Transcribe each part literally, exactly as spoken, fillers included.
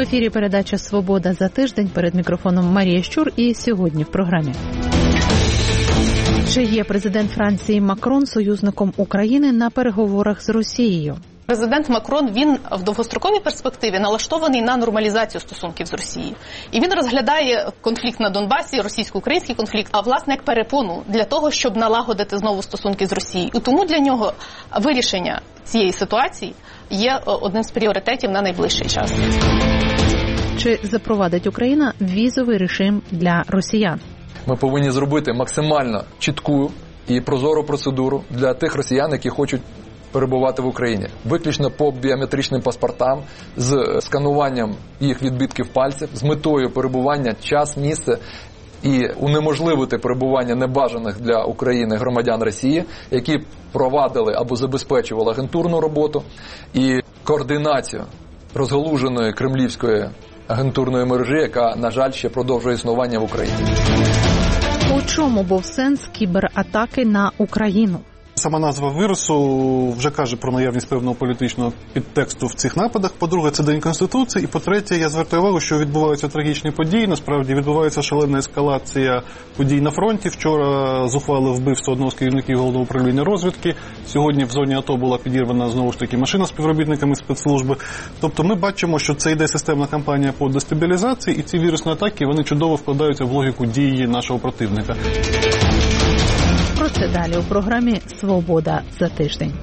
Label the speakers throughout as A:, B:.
A: ефірі передача «Свобода за тиждень». Перед мікрофоном Марія Щур. І сьогодні в програмі. Чи є президент Франції Макрон союзником України на переговорах з Росією?
B: Президент Макрон, він в довгостроковій перспективі налаштований на нормалізацію стосунків з Росією. І він розглядає конфлікт на Донбасі, російсько-український конфлікт, а власне як перепону для того, щоб налагодити знову стосунки з Росією. І тому для нього вирішення цієї ситуації є одним з пріоритетів на найближчий час.
A: Чи запровадить Україна візовий режим для росіян?
C: Ми повинні зробити максимально чітку і прозору процедуру для тих росіян, які хочуть перебувати в Україні. Виключно по біометричним паспортам, з скануванням їх відбитків пальців, з метою перебування, час, місце і унеможливити перебування небажаних для України громадян Росії, які провадили або забезпечували агентурну роботу і координацію розгалуженої кремлівської агентурної мережі, яка, на жаль, ще продовжує існування в Україні.
A: У чому був сенс кібератаки на Україну?
D: Сама назва вірусу вже каже про наявність певного політичного підтексту в цих нападах. По-друге, це День Конституції. І по-третє, я звертаю увагу, що відбуваються трагічні події. Насправді відбувається шалена ескалація подій на фронті. Вчора зухвали вбивство одного з керівників Головного управління розвідки. Сьогодні в зоні АТО була підірвана знову ж таки машина з співробітниками спецслужби. Тобто ми бачимо, що це йде системна кампанія по дестабілізації, і ці вірусні атаки, вони чудово вкладаються в логіку дії нашого противника.
A: Про це далі у програмі «Свобода за тиждень».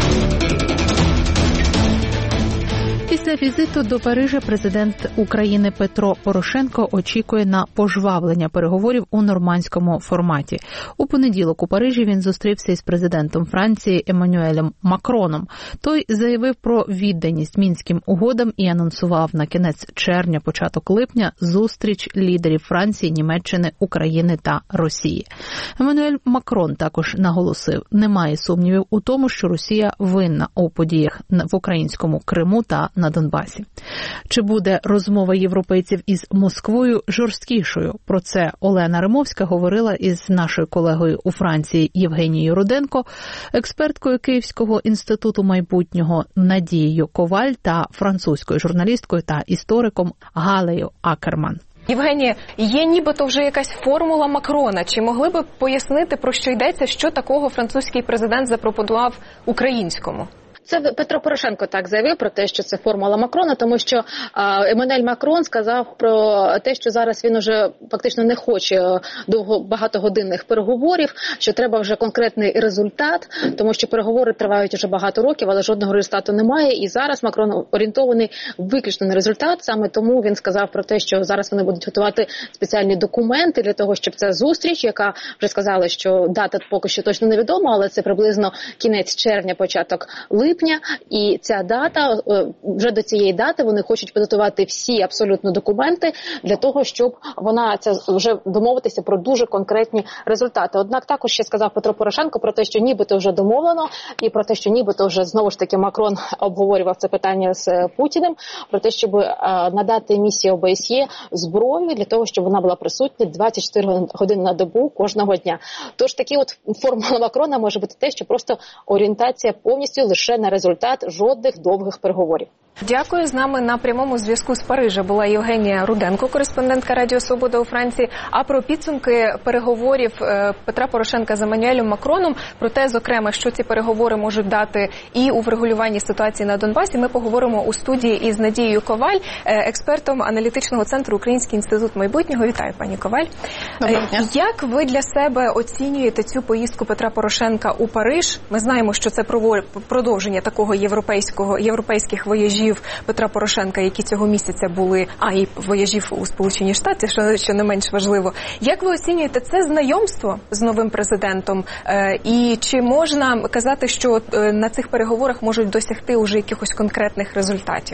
A: Після візиту до Парижа президент України Петро Порошенко очікує на пожвавлення переговорів у нормандському форматі. У понеділок у Парижі він зустрівся із президентом Франції Еммануелем Макроном. Той заявив про відданість мінським угодам і анонсував на кінець червня, початок липня зустріч лідерів Франції, Німеччини, України та Росії. Еммануель Макрон також наголосив, немає сумнівів у тому, що Росія винна у подіях в українському Криму та на Донбасі. Чи буде розмова європейців із Москвою жорсткішою? Про це Олена Римовська говорила із нашою колегою у Франції Євгенією Руденко, експерткою Київського інституту майбутнього Надією Коваль та французькою журналісткою та істориком Галею Акерман.
E: Євгенія, є нібито вже якась формула Макрона. Чи могли б пояснити, про що йдеться, що такого французький президент запропонував українському?
F: Це Петро Порошенко так заявив про те, що це формула Макрона, тому що Еммануель Макрон сказав про те, що зараз він уже фактично не хоче довго багатогодинних переговорів, що треба вже конкретний результат, тому що переговори тривають вже багато років, але жодного результату немає. І зараз Макрон орієнтований виключно на результат, саме тому він сказав про те, що зараз вони будуть готувати спеціальні документи для того, щоб ця зустріч, яка вже сказали, що дата поки що точно невідома, але це приблизно кінець червня, початок липня. І ця дата, вже до цієї дати вони хочуть підготувати всі абсолютно документи для того, щоб вона це вже домовитися про дуже конкретні результати. Однак також ще сказав Петро Порошенко про те, що нібито вже домовлено, і про те, що нібито вже знову ж таки Макрон обговорював це питання з Путіним, про те, щоб надати місії О Б С Є зброю для того, щоб вона була присутня двадцять чотири години на добу кожного дня. Тож такі от формула Макрона може бути те, що просто орієнтація повністю лише на результат, жодних довгих переговорів.
E: Дякую. З нами на прямому зв'язку з Парижа була Євгенія Руденко, кореспондентка Радіо Свобода у Франції. А про підсумки переговорів Петра Порошенка з Еммануелем Макроном, про те, зокрема, що ці переговори можуть дати і у врегулюванні ситуації на Донбасі, ми поговоримо у студії із Надією Коваль, експертом аналітичного центру Український інститут майбутнього. Вітаю, пані Коваль.
B: Доброго дня.
E: Як ви для себе оцінюєте цю поїздку Петра Порошенка у Париж? Ми знаємо, що це продовження такого європейського, європейських вояжів Петра Порошенка, які цього місяця були, а і вояжів у Сполучені Штати, що, що не менш важливо. Як ви оцінюєте це знайомство з новим президентом? Е, і чи можна казати, що е, на цих переговорах можуть досягти уже якихось конкретних результатів?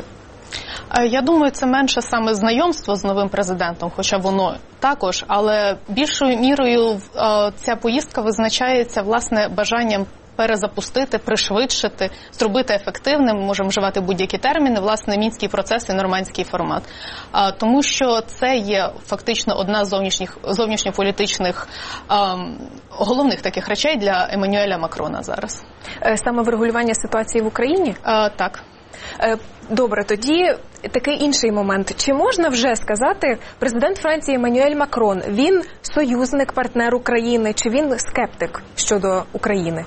B: Я думаю, це менше саме знайомство з новим президентом, хоча воно також, але більшою мірою ця поїздка визначається, власне, бажанням перезапустити, пришвидшити, зробити ефективним, можемо вживати будь-які терміни, власне, мінський процес і нормандський формат. А, тому що це є фактично одна з зовнішніх, зовнішньополітичних а, головних таких речей для Еммануеля Макрона зараз.
E: Саме врегулювання ситуації в Україні?
B: А, так.
E: Добре, тоді такий інший момент. Чи можна вже сказати, президент Франції Еммануель Макрон, він союзник, партнер України, чи він скептик щодо України?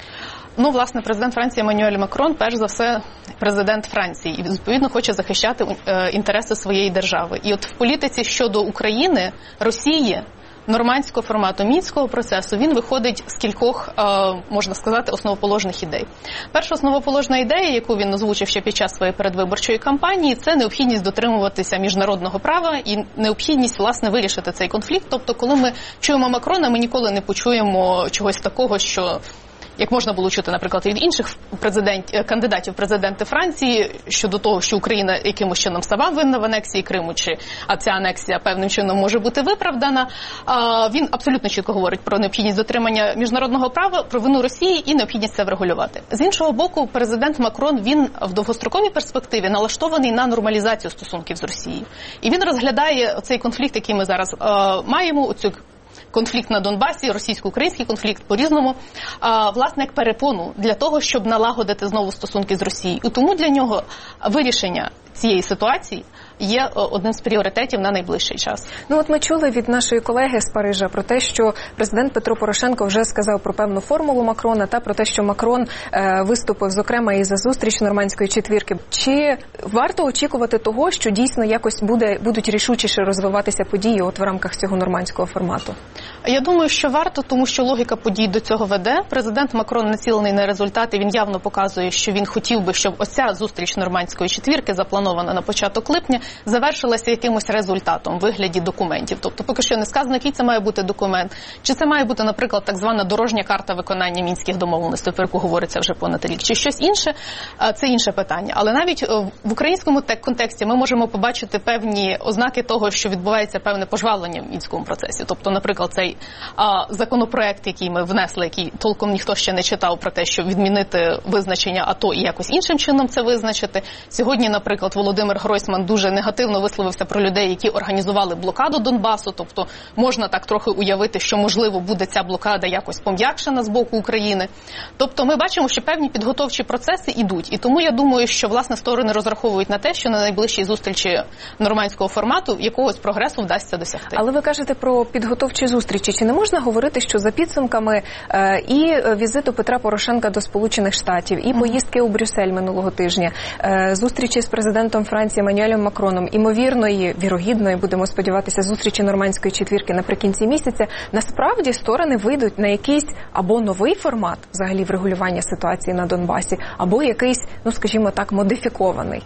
B: Ну, власне, президент Франції Еммануель Макрон, перш за все, президент Франції. І, відповідно, хоче захищати е, інтереси своєї держави. І от в політиці щодо України, Росії, нормандського формату, мінського процесу, він виходить з кількох, е, можна сказати, основоположних ідей. Перша основоположна ідея, яку він озвучив ще під час своєї передвиборчої кампанії, це необхідність дотримуватися міжнародного права і необхідність, власне, вирішити цей конфлікт. Тобто, коли ми чуємо Макрона, ми ніколи не почуємо чогось такого, що, як можна було чути, наприклад, від інших президент, кандидатів в президенти Франції щодо того, що Україна якимось чином сама винна в анексії Криму, чи а ця анексія певним чином може бути виправдана. А, він абсолютно чітко говорить про необхідність дотримання міжнародного права, про вину Росії і необхідність це врегулювати. З іншого боку, президент Макрон, він в довгостроковій перспективі налаштований на нормалізацію стосунків з Росією. І він розглядає цей конфлікт, який ми зараз а, маємо, оцю конфлікт на Донбасі, російсько-український конфлікт по-різному, а, власне, як перепону для того, щоб налагодити знову стосунки з Росією. І тому для нього вирішення цієї ситуації є одним з пріоритетів на найближчий час.
E: Ну от ми чули від нашої колеги з Парижа про те, що президент Петро Порошенко вже сказав про певну формулу Макрона та про те, що Макрон е, виступив, зокрема, і за зустріч нормандської четвірки. Чи варто очікувати того, що дійсно якось буде, будуть рішучіше розвиватися події от в рамках цього нормандського формату?
B: Я думаю, що варто, тому що логіка подій до цього веде. Президент Макрон націлений на результати, він явно показує, що він хотів би, щоб оця зустріч нормандської четвірки, запланована на початок липня, завершилася якимось результатом в вигляді документів. Тобто поки що не сказано, який це має бути документ. Чи це має бути, наприклад, так звана дорожня карта виконання мінських домовленостей, про яку говориться вже понад рік, чи щось інше, це інше питання. Але навіть в українському контексті ми можемо побачити певні ознаки того, що відбувається певне пожвавлення в мінському процесі. Тобто, наприклад, цей а, законопроект, який ми внесли, який толком ніхто ще не читав, про те, щоб відмінити визначення АТО і якось іншим чином це визначити. Сьогодні, наприклад, Володимир Гройсман дуже негативно висловився про людей, які організували блокаду Донбасу. Тобто можна так трохи уявити, що, можливо, буде ця блокада якось пом'якшена з боку України. Тобто ми бачимо, що певні підготовчі процеси йдуть. І тому я думаю, що, власне, сторони розраховують на те, що на найближчій зустрічі нормандського формату якогось прогресу вдасться досягти.
E: Але ви кажете про підготовчі зустрічі. Чи не можна говорити, що за підсумками е, і візиту Петра Порошенка до Сполучених Штатів, і поїздки у Брюссель минулого тижня, е, зустрічі з президентом Франції Еммануелем Макроном, імовірної, вірогідної, будемо сподіватися, зустрічі нормандської четвірки наприкінці місяця, насправді сторони вийдуть на якийсь або новий формат взагалі врегулювання ситуації на Донбасі, або якийсь, ну скажімо так, модифікований?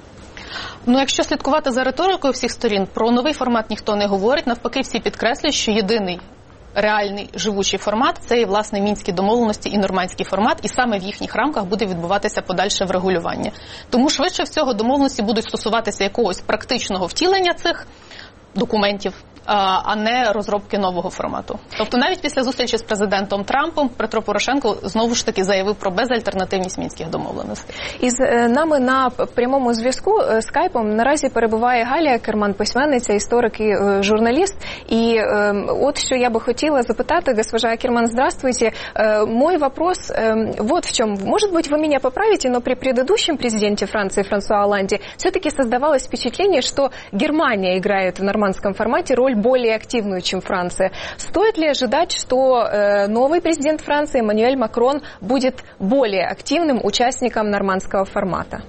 B: Ну, якщо слідкувати за риторикою всіх сторін, про новий формат ніхто не говорить. Навпаки, всі підкреслюють, що єдиний реальний живучий формат – це і, власне, мінські домовленості і нормандський формат, і саме в їхніх рамках буде відбуватися подальше врегулювання. Тому швидше всього домовленості будуть стосуватися якогось практичного втілення цих документів, а не розробки нового формату. Тобто навіть після зустрічі з президентом Трампом Петро Порошенко знову ж таки заявив про безальтернативність мінських домовленостей.
E: Із нами на прямому зв'язку скайпом наразі перебуває Галя Керман, письменниця, історик і журналіст. И э, вот что я бы хотела запытать, госпожа Керман, здравствуйте. Э, мой вопрос э, вот в чем. Может быть, вы меня поправите, но при предыдущем президенте Франции Франсуа Олланде все-таки создавалось впечатление, что Германия играет в нормандском формате роль более активную, чем Франция. Стоит ли ожидать, что э, новый президент Франции Эммануэль Макрон будет более активным участником нормандского формата?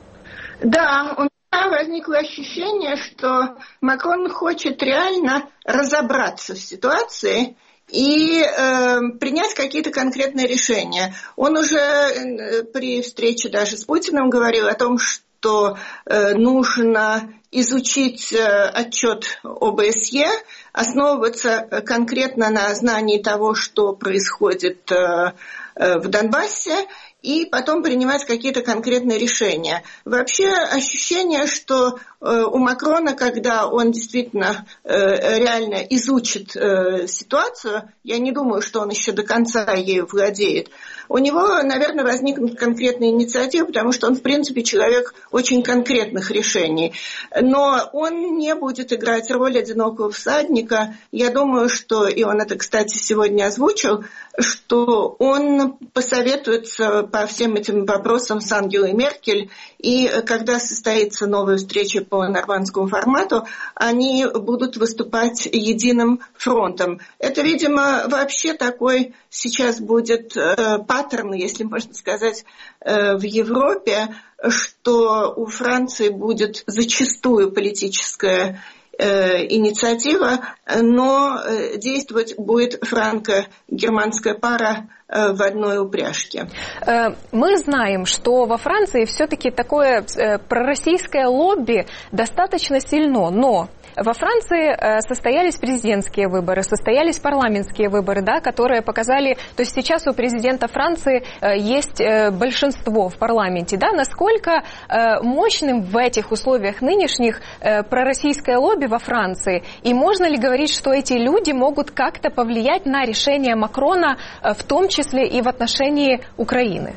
G: Да, у меня возникло ощущение, что Макрон хочет реально разобраться в ситуации и э, принять какие-то конкретные решения. Он уже э, при встрече даже с Путиным говорил о том, что э, нужно изучить э, отчет о бэ эс е, основываться конкретно на знании того, что происходит э, э, в Донбассе, и потом принимать какие-то конкретные решения. Вообще ощущение, что э, у Макрона, когда он действительно э, реально изучит э, ситуацию, я не думаю, что он еще до конца ею владеет, у него, наверное, возникнут конкретные инициативы, потому что он, в принципе, человек очень конкретных решений. Но он не будет играть роль одинокого всадника. Я думаю, что, и он это, кстати, сегодня озвучил, что он посоветуется по всем этим вопросам с Ангелой Меркель, и когда состоится новая встреча по нормандскому формату, они будут выступать единым фронтом. Это, видимо, вообще такой сейчас будет э, паттерн, если можно сказать, э, в Европе, что у Франции будет зачастую политическая э, инициатива, но э, действовать будет франко-германская пара э, в одной упряжке.
E: Мы знаем, что во Франции все-таки такое э, пророссийское лобби достаточно сильно, но во Франции состоялись президентские выборы, состоялись парламентские выборы, да, которые показали, то есть сейчас у президента Франции есть большинство в парламенте, да, насколько мощным в этих условиях нынешних пророссийское лобби во Франции, и можно ли говорить, что эти люди могут как-то повлиять на решение Макрона, в том числе и в отношении Украины?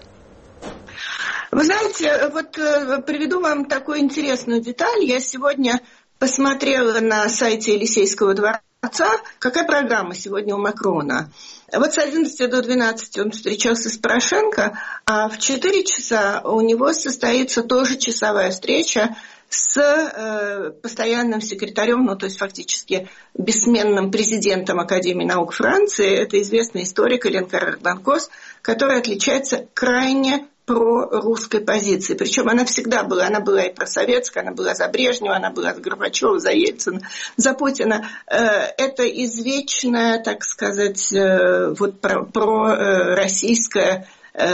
G: Вы знаете, вот приведу вам такую интересную деталь. Я сегодня посмотрела на сайте Елисейского дворца, какая программа сегодня у Макрона. Вот с одиннадцати до двенадцати он встречался с Порошенко, а в четыре часа у него состоится тоже часовая встреча с э, постоянным секретарем, ну то есть фактически бессменным президентом Академии наук Франции. Это известный историк Элен Каррер-Данкос, который отличается крайне про русской позиции. Причем она всегда была. Она была и просоветская, она была за Брежнева, она была за Горбачева, за Ельцина, за Путина. Это извечная, так сказать, вот про, про российская,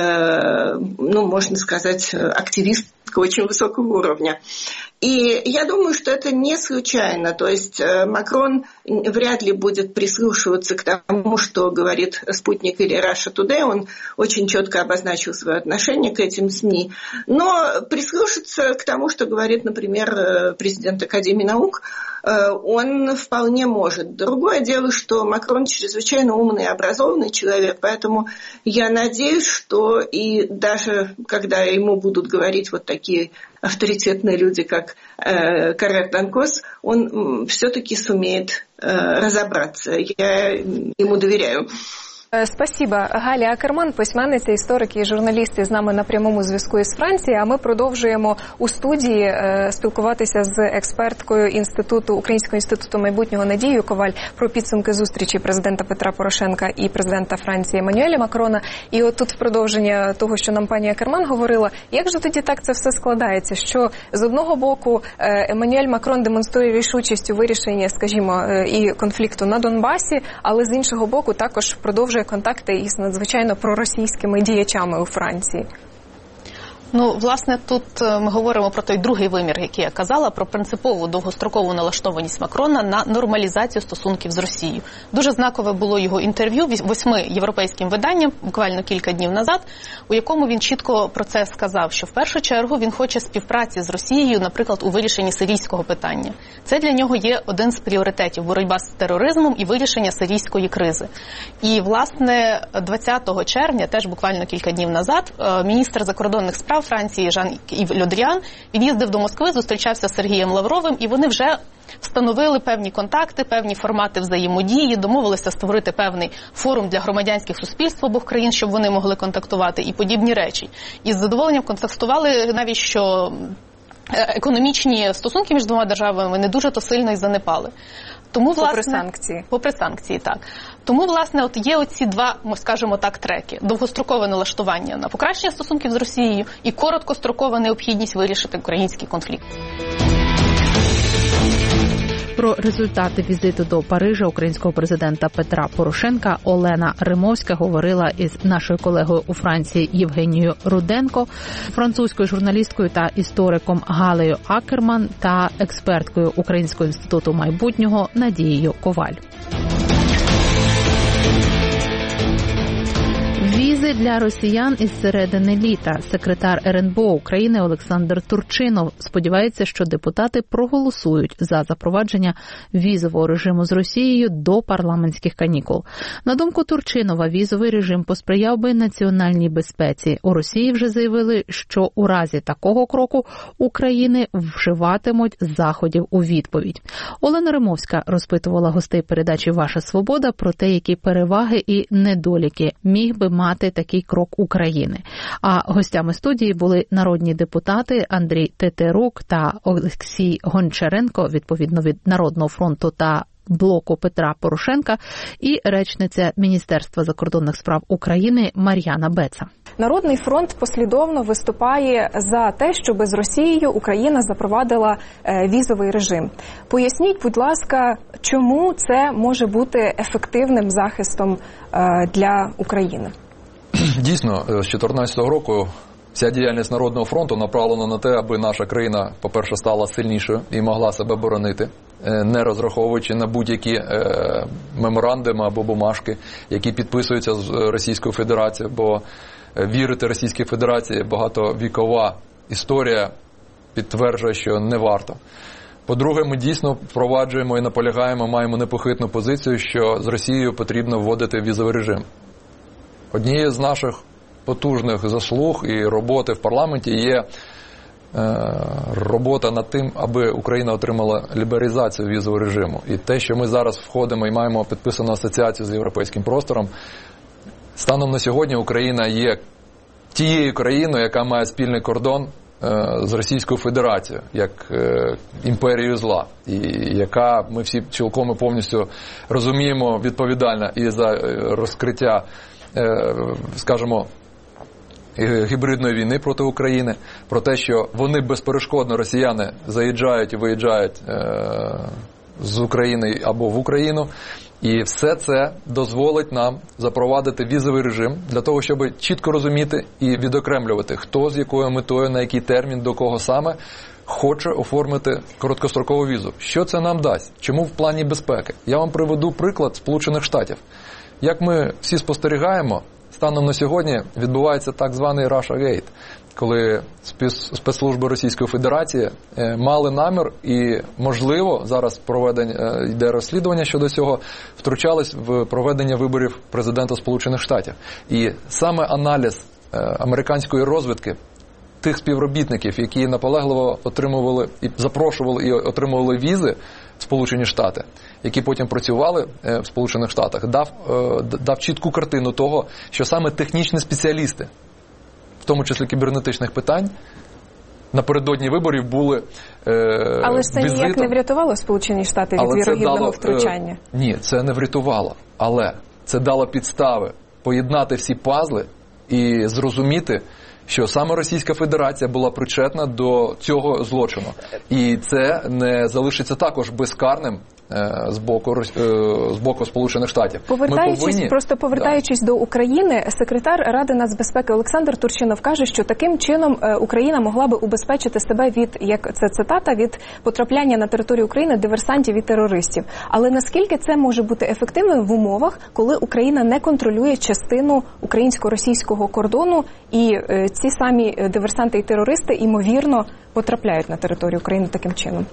G: ну, можно сказать, активистка очень высокого уровня. И я думаю, что это не случайно. То есть Макрон вряд ли будет прислушиваться к тому, что говорит «Спутник» или «Russia Today». Он очень четко обозначил свое отношение к этим СМИ. Но прислушаться к тому, что говорит, например, президент Академии наук, он вполне может. Другое дело, что Макрон чрезвычайно умный и образованный человек, поэтому я надеюсь, что и даже когда ему будут говорить вот такие авторитетные люди, как э, Каррер-Данкос, он все-таки сумеет э, разобраться. Я ему доверяю.
E: Спасибо. Галя Акерман, письменниця, історик і журналіст, з нами на прямому зв'язку із Франції. А ми продовжуємо у студії е, спілкуватися з експерткою інституту Українського інституту майбутнього Надією Коваль про підсумки зустрічі президента Петра Порошенка і президента Франції Еммануеля Макрона. І от тут в продовження того, що нам пані Акерман говорила, як же тоді так це все складається, що з одного боку Еммануель Макрон демонструє рішучість у вирішенні, скажімо, і конфлікту на Донбасі, але з іншого боку також продовжує контакти із надзвичайно проросійськими діячами у Франції.
B: Ну, власне, тут ми говоримо про той другий вимір, який я казала, про принципову довгострокову налаштованість Макрона на нормалізацію стосунків з Росією. Дуже знакове було його інтерв'ю восьми європейським виданням, буквально кілька днів назад, у якому він чітко про це сказав, що в першу чергу він хоче співпраці з Росією, наприклад, у вирішенні сирійського питання. Це для нього є один з пріоритетів – боротьба з тероризмом і вирішення сирійської кризи. І, власне, двадцятого червня, теж буквально кілька днів назад, міністр закордонних справ Франції Жан-Ів Ле Дріан від'їздив до Москви, зустрічався з Сергієм Лавровим, і вони вже встановили певні контакти, певні формати взаємодії, домовилися створити певний форум для громадянських суспільств обох країн, щоб вони могли контактувати і подібні речі. І з задоволенням контактували навіть, що економічні стосунки між двома державами не дуже то сильно і занепали. Тому, власне,
E: попри санкції.
B: Попри санкції, так. Тому, власне, от є оці два, скажімо так, треки. Довгострокове налаштування на покращення стосунків з Росією і короткострокова необхідність вирішити український конфлікт.
A: Про результати візиту до Парижа українського президента Петра Порошенка Олена Римовська говорила із нашою колегою у Франції Євгенією Руденко, французькою журналісткою та істориком Галею Акерман та експерткою Українського інституту майбутнього Надією Коваль. Візи для росіян із середини літа. Секретар ер ен бе о України Олександр Турчинов сподівається, що депутати проголосують за запровадження візового режиму з Росією до парламентських канікул. На думку Турчинова, візовий режим посприяв би національній безпеці. У Росії вже заявили, що у разі такого кроку України вживатимуть заходів у відповідь. Олена Римовська розпитувала гостей передачі «Ваша свобода» про те, які переваги і недоліки міг би мати такий такий крок України. А гостями студії були народні депутати Андрій Тетерук та Олексій Гончаренко, відповідно від Народного фронту та блоку Петра Порошенка, і речниця Міністерства закордонних справ України Мар'яна Беца.
E: Народний фронт послідовно виступає за те, щоб з Росією Україна запровадила візовий режим. Поясніть, будь ласка, чому це може бути ефективним захистом для України?
C: Дійсно, з дві тисячі чотирнадцятого року вся діяльність Народного фронту направлена на те, аби наша країна, по-перше, стала сильнішою і могла себе боронити, не розраховуючи на будь-які е, меморандуми або бумажки, які підписуються з Російською Федерацією, бо вірити Російській Федерації багатовікова історія підтверджує, що не варто. По-друге, ми дійсно впроваджуємо і наполягаємо, маємо непохитну позицію, що з Росією потрібно вводити візовий режим. Однією з наших потужних заслуг і роботи в парламенті є робота над тим, аби Україна отримала лібералізацію візового режиму. І те, що ми зараз входимо і маємо підписану асоціацію з європейським простором, станом на сьогодні Україна є тією країною, яка має спільний кордон з Російською Федерацією, як імперією зла, і яка, ми всі цілком і повністю розуміємо, відповідальна і за розкриття, скажімо, гібридної війни проти України, про те, що вони безперешкодно, росіяни, заїжджають і виїжджають е- з України або в Україну. І все це дозволить нам запровадити візовий режим для того, щоб чітко розуміти і відокремлювати, хто з якою метою, на який термін, до кого саме хоче оформити короткострокову візу. Що це нам дасть? Чому в плані безпеки? Я вам приведу приклад Сполучених Штатів. Як ми всі спостерігаємо, станом на сьогодні відбувається так званий Russiagate, коли спецслужби Російської Федерації мали намір і, можливо, зараз проведення, йде розслідування щодо цього, втручались в проведення виборів президента Сполучених Штатів. І саме аналіз американської розвідки тих співробітників, які наполегливо отримували і запрошували і отримували візи в Сполучені Штати, які потім працювали в Сполучених Штатах, дав, дав чітку картину того, що саме технічні спеціалісти, в тому числі кібернетичних питань, напередодні виборів були е,
E: Але ж це
C: візитом.
E: ніяк не врятувало Сполучені Штати від вірогідного
C: дало,
E: втручання?
C: Е, ні, це не врятувало. Але це дало підстави поєднати всі пазли і зрозуміти, що саме Російська Федерація була причетна до цього злочину. І це не залишиться також безкарним з боку, з боку Сполучених Штатів.
E: Повертаючись,
C: повинні...
E: просто повертаючись да. до України, секретар Ради нацбезпеки Олександр Турчинов каже, що таким чином Україна могла би убезпечити себе від, як це цитата, від потрапляння на територію України диверсантів і терористів. Але наскільки це може бути ефективним в умовах, коли Україна не контролює частину українсько-російського кордону і ці самі диверсанти і терористи, ймовірно, потрапляють на територію України таким чином?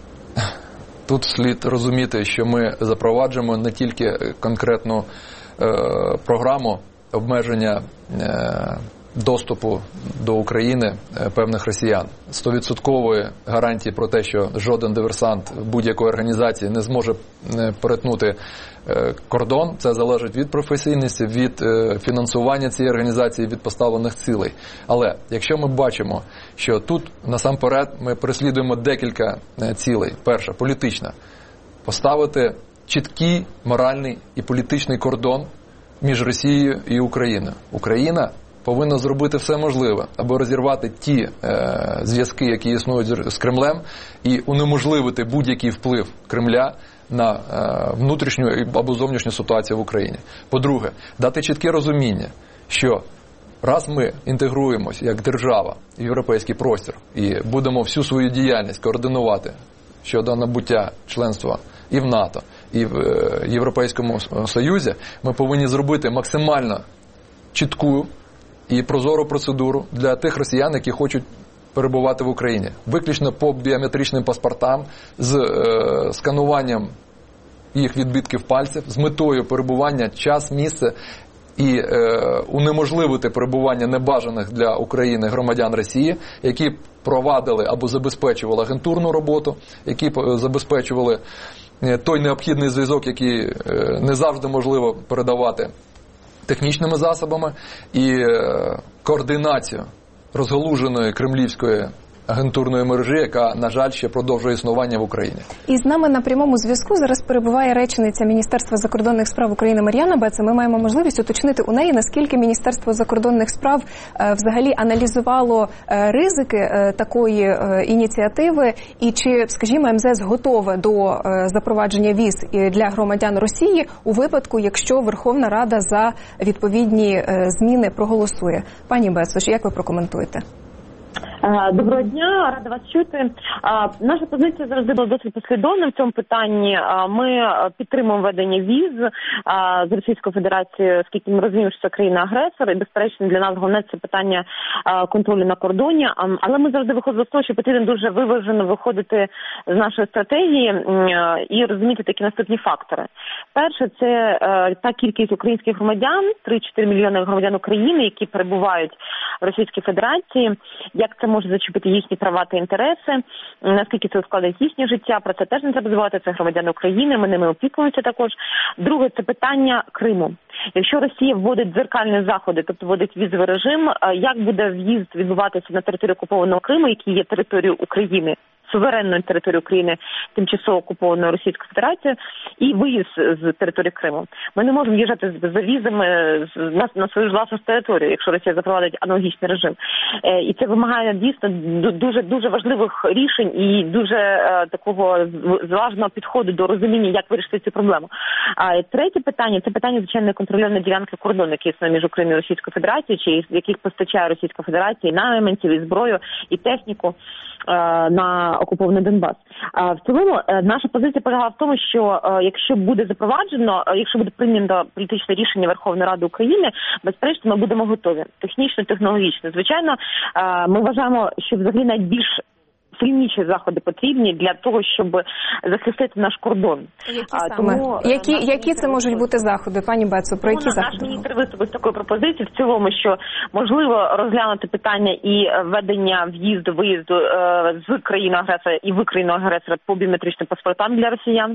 C: Тут слід розуміти, що ми запроваджуємо не тільки конкретну е, програму обмеження е, доступу до України е, певних росіян. Стовідсоткової гарантії про те, що жоден диверсант будь-якої організації не зможе е, перетнути е, кордон, це залежить від професійності, від е, фінансування цієї організації, від поставлених цілей. Але якщо ми бачимо, що тут насамперед ми переслідуємо декілька е, цілей. Перша – політична. Поставити чіткий моральний і політичний кордон між Росією і Україною. Україна повинна зробити все можливе, аби розірвати ті е, зв'язки, які існують з Кремлем, і унеможливити будь-який вплив Кремля на е, внутрішню або зовнішню ситуацію в Україні. По-друге, дати чітке розуміння, що раз ми інтегруємось як держава в європейський простір і будемо всю свою діяльність координувати щодо набуття членства і в НАТО, і в е, Європейському Союзі, ми повинні зробити максимально чітку і прозору процедуру для тих росіян, які хочуть перебувати в Україні. Виключно по біометричним паспортам, з е, скануванням їх відбитків пальців, з метою перебування, час, місце і е, унеможливити перебування небажаних для України громадян Росії, які провадили або забезпечували агентурну роботу, які забезпечували той необхідний зв'язок, який е, не завжди можливо передавати технічними засобами і координацію розгалуженої кремлівської агентурної мережі, яка, на жаль, ще продовжує існування в Україні.
E: І з нами на прямому зв'язку зараз перебуває речниця Міністерства закордонних справ України Мар'яна Беца. Ми маємо можливість уточнити у неї, наскільки Міністерство закордонних справ е, взагалі аналізувало е, ризики е, такої е, ініціативи, і чи, скажімо, МЗС готове до е, запровадження віз для громадян Росії у випадку, якщо Верховна Рада за відповідні е, зміни проголосує. Пані Бецо, як ви прокоментуєте?
H: Доброго дня, рада вас чути. Наша позиція завжди була досить послідовна в цьому питанні. Ми підтримуємо введення віз з Російською Федерацією, оскільки ми розуміємо, що це країна-агресор, і, безперечно, для нас головне це питання контролю на кордоні. Але ми завжди виходимо з того, що потрібно дуже виважено виходити з нашої стратегії і розуміти такі наступні фактори. Перше, це та кількість українських громадян, три-чотири мільйони громадян України, які перебувають в Російській Федерації, як це може зачепити їхні права та інтереси, наскільки це ускладить їхнє життя, про це теж не треба забувати, це громадяни України, ми ними опікуємося також. Друге, це питання Криму. Якщо Росія вводить дзеркальні заходи, тобто вводить візовий режим, як буде в'їзд відбуватися на територію окупованого Криму, який є територією України, суверенної території України, тимчасово окупованої Російською Федерацією, і виїзд з території Криму. Ми не можемо в'їжджати за візами на, на свою власну територію, якщо Росія запровадить аналогічний режим. Е, і це вимагає дійсно дуже дуже важливих рішень і дуже е, такого зважного підходу до розуміння, як вирішити цю проблему. А третє питання – це питання, звичайно, контрольованої ділянки кордону, які існує між Україною і Російською Федерацією, чи яких постачає Російська Федерація і найманців, і зброю, і техніку на окупований Донбас. В цілому наша позиція полягала в тому, що якщо буде запроваджено, якщо буде прийнято політичне рішення Верховної Ради України, безперечно, ми будемо готові. Технічно, технологічно. Звичайно, ми вважаємо, що взагалі найбільш сильніші заходи потрібні для того, щоб захистити наш кордон.
E: Які саме? Тому, які, які це можуть бути заходи, пані Бецо? Про які заходи?
H: Наш міністр виступив з такою пропозицією в цілому, що можливо розглянути питання і введення в'їзду, виїзду е, з країни-агресора і в країну-агресора по біометричним паспортам для росіян.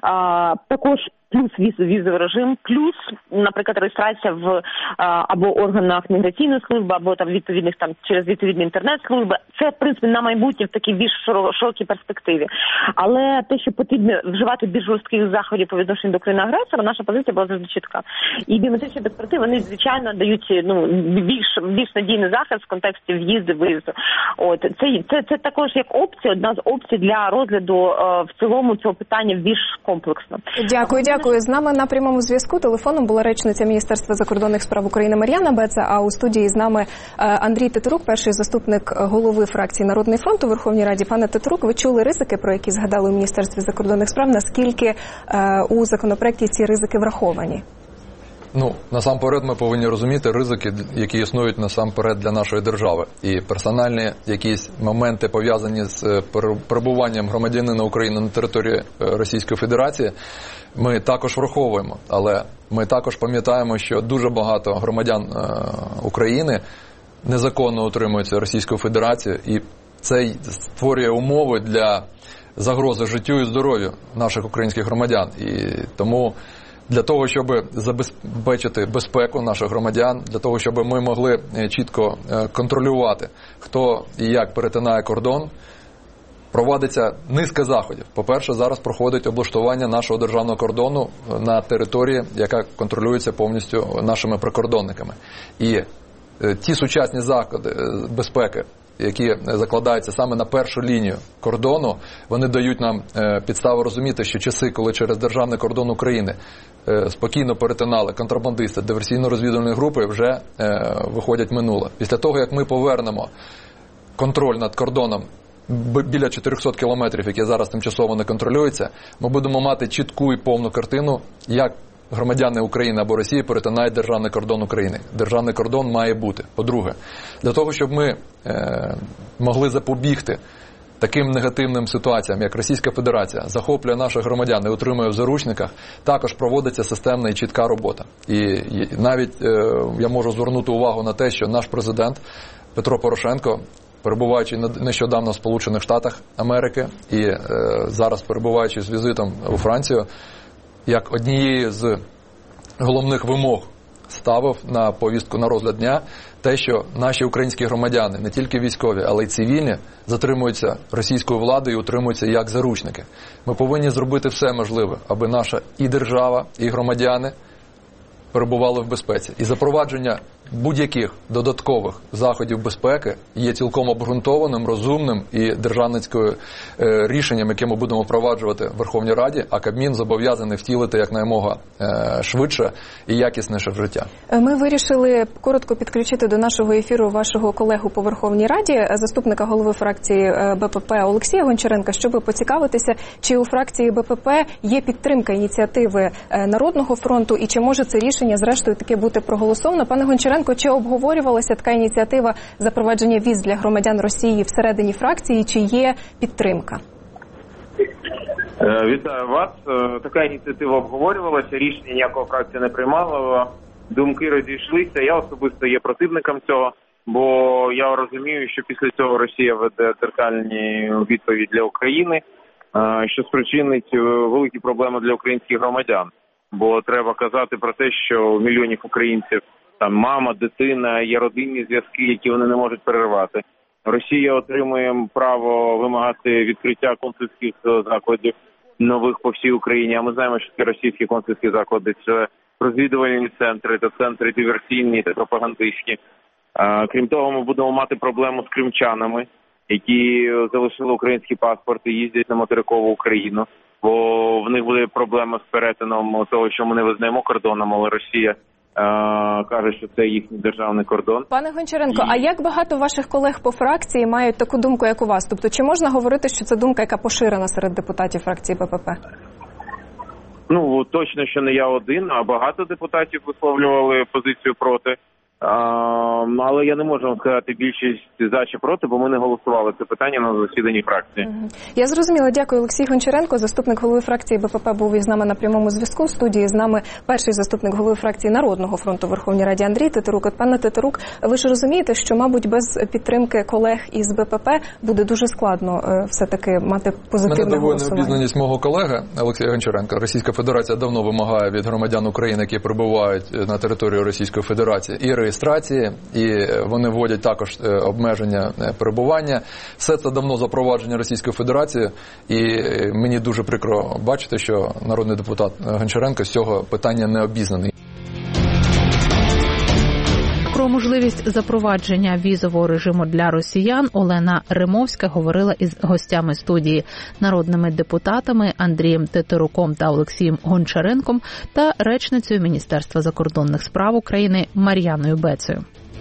H: А, також плюс віз, візовий режим, плюс, наприклад, реєстрація в а, або органах міграційної служби, або там відповідних там через відповідні інтернет-служби. Це, в принципі, на майбутнє в такій більш широкій перспективі. Але те, що потрібно вживати більш жорстких заходів по відношенню до країни-агресора, наша позиція була завжди чітка. І біометричні паспорти, вони, звичайно, дають ну, більш, більш надійний захист в контексті в'їзду, виїзду. От, це, це, це також як опція, одна з опцій для розгляду е, в цілому цього питання більш комплексно.
E: Дякую, дякую. З нами на прямому зв'язку телефоном була речниця Міністерства закордонних справ України Мар'яна Беца, а у студії з нами Андрій Тетерук, перший заступник голови фракції Народний фронт у Верховній Раді. Пане Тетерук, ви чули ризики, про які згадали у Міністерстві закордонних справ, наскільки е, у законопроекті ці ризики враховані?
C: Ну, насамперед ми повинні розуміти ризики, які існують насамперед для нашої держави. І персональні якісь моменти, пов'язані з перебуванням громадянина України на території Російської Федерації, ми також враховуємо. Але ми також пам'ятаємо, що дуже багато громадян України незаконно утримуються Російською Федерацією, і це створює умови для загрози життю і здоров'ю наших українських громадян. І тому для того, щоб забезпечити безпеку наших громадян, для того, щоб ми могли чітко контролювати, хто і як перетинає кордон, проводиться низка заходів. По-перше, зараз проходить облаштування нашого державного кордону на території, яка контролюється повністю нашими прикордонниками. І ті сучасні заходи безпеки, які закладаються саме на першу лінію кордону, вони дають нам підставу розуміти, що часи, коли через державний кордон України спокійно перетинали контрабандисти, диверсійно-розвідувальні групи, вже виходять минуле. Після того, як ми повернемо контроль над кордоном біля чотирьохсот кілометрів, які зараз тимчасово не контролюються, ми будемо мати чітку і повну картину, як громадяни України або Росії перетинають державний кордон України. Державний кордон має бути. По-друге, для того, щоб ми е, могли запобігти таким негативним ситуаціям, як Російська Федерація захоплює наших громадян і утримує в заручниках, також проводиться системна і чітка робота. І, і навіть е, я можу звернути увагу на те, що наш президент Петро Порошенко, перебуваючи нещодавно в Сполучених Штатах Америки і е, зараз перебуваючи з візитом у Францію, як однією з головних вимог ставив на повістку на розгляд дня те, що наші українські громадяни, не тільки військові, але й цивільні, затримуються російською владою і утримуються як заручники. Ми повинні зробити все можливе, аби наша і держава, і громадяни перебували в безпеці. І запровадження будь-яких додаткових заходів безпеки є цілком обґрунтованим, розумним і державницькою е, рішенням, яке ми будемо впроваджувати в Верховній Раді, а Кабмін зобов'язаний втілити якнаймога е, швидше і якісніше в життя.
E: Ми вирішили коротко підключити до нашого ефіру вашого колегу по Верховній Раді, заступника голови фракції БПП Олексія Гончаренка, щоб поцікавитися, чи у фракції БПП є підтримка ініціативи Народного фронту і чи може це рішення зрештою таки бути проголосовано. Пане Гончаренко, чи обговорювалася така ініціатива запровадження віз для громадян Росії всередині фракції, чи є підтримка?
I: Вітаю вас. Така ініціатива обговорювалася, рішення ніякого фракція не приймала, думки розійшлися. Я особисто є противником цього, бо я розумію, що після цього Росія веде термальні відповідь для України, що спричинить великі проблеми для українських громадян. Бо треба казати про те, що у мільйонів українців там мама, дитина, є родинні зв'язки, які вони не можуть перервати. Росія отримує право вимагати відкриття консульських закладів нових по всій Україні. А ми знаємо, що ці російські консульські заклади – це розвідувальні центри, та центри диверсійні та пропагандистські. Крім того, ми будемо мати проблему з кримчанами, які залишили український паспорт і їздять на материкову Україну. Бо в них буде проблема з перетином того, що ми не визнаємо кордоном, але Росія каже, що це їхній державний кордон.
E: Пане Гончаренко, а як багато ваших колег по фракції мають таку думку, як у вас? Тобто, чи можна говорити, що це думка, яка поширена серед депутатів фракції БПП?
I: Ну, точно, що не я один, а багато депутатів висловлювали позицію проти. А, але я не можу вам сказати більшість за чи проти, бо ми не голосували це питання на засіданні фракції.
E: Я зрозуміла. Дякую. Олексій Гончаренко, заступник голови фракції БПП, був із нами на прямому зв'язку. В студії з нами перший заступник голови фракції Народного фронту в Верховній Раді Андрій Тетерук. От, пане Тетерук, ви ж розумієте, що, мабуть, без підтримки колег із БПП буде дуже складно все-таки мати позитивне голосування.
C: Мене дивує необізнаність мого колеги Олексія Гончаренка. Російська Федерація давно вимагає від громадян України, які перебувають на території Російської Федерації, і реєстрації, і вони вводять також обмеження перебування. Все це давно запровадження Російської Федерації, і мені дуже прикро бачити, що народний депутат Гончаренко з цього питання не обізнаний.
A: Про можливість запровадження візового режиму для росіян Олена Римовська говорила із гостями студії, народними депутатами Андрієм Тетеруком та Олексієм Гончаренком та речницею Міністерства закордонних справ України Мар'яною Бецею.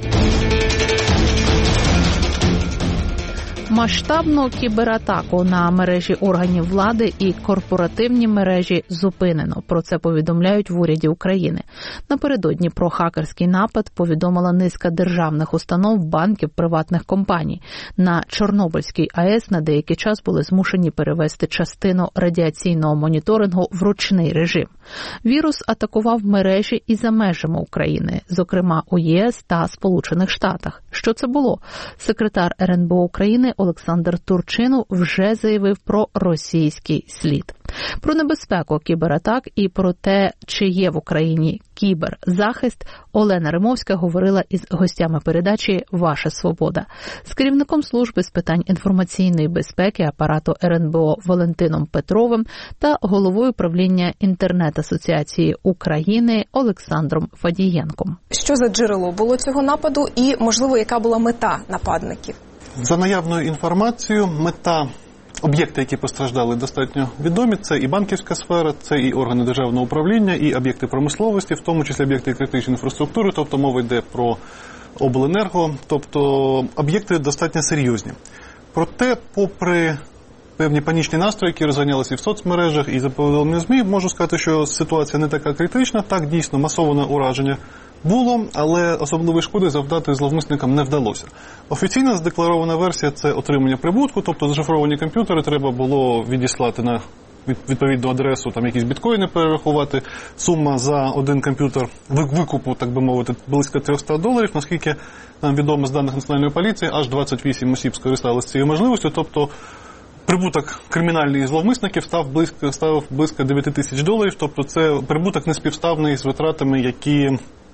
A: Масштабну кібератаку на мережі органів влади і корпоративні мережі зупинено. Про це повідомляють в уряді України. Напередодні про хакерський напад повідомила низка державних установ, банків, приватних компаній. На Чорнобильській АЕС на деякий час були змушені перевести частину радіаційного моніторингу в ручний режим. Вірус атакував мережі і за межами України, зокрема у ЄС та Сполучених Штатах. Що це було? Секретар ер ен бе о України Олександр Турчинов вже заявив про російський слід. Про небезпеку кібератак і про те, чи є в Україні кіберзахист, Олена Римовська говорила із гостями передачі «Ваша свобода». З керівником служби з питань інформаційної безпеки апарату ер ен бе о Валентином Петровим та головою правління інтернет-асоціації України Олександром Фадієнком.
E: Що за джерело було цього нападу і, можливо, яка була мета нападників?
D: За наявною інформацією, мета, об'єкти, які постраждали, достатньо відомі. Це і банківська сфера, це і органи державного управління, і об'єкти промисловості, в тому числі об'єкти критичної інфраструктури, тобто мова йде про обленерго, тобто об'єкти достатньо серйозні. Проте, попри певні панічні настрої, які розганялися і в соцмережах, і за повідомленням ЗМІ, можу сказати, що ситуація не така критична. Так, дійсно, масоване ураження було, але особливої шкоди завдати зловмисникам не вдалося. Офіційна задекларована версія – це отримання прибутку, тобто зашифровані комп'ютери треба було відіслати на відповідну адресу, там якісь біткоїни перерахувати. Сума за один комп'ютер викупу, так би мовити, близько триста доларів. Наскільки нам відомо з даних Національної поліції, аж двадцять вісім осіб скористалися цією можливістю, тобто прибуток кримінальних зловмисників став близько, став близько дев'ять тисяч доларів, тобто це прибуток неспівставний з витратами, які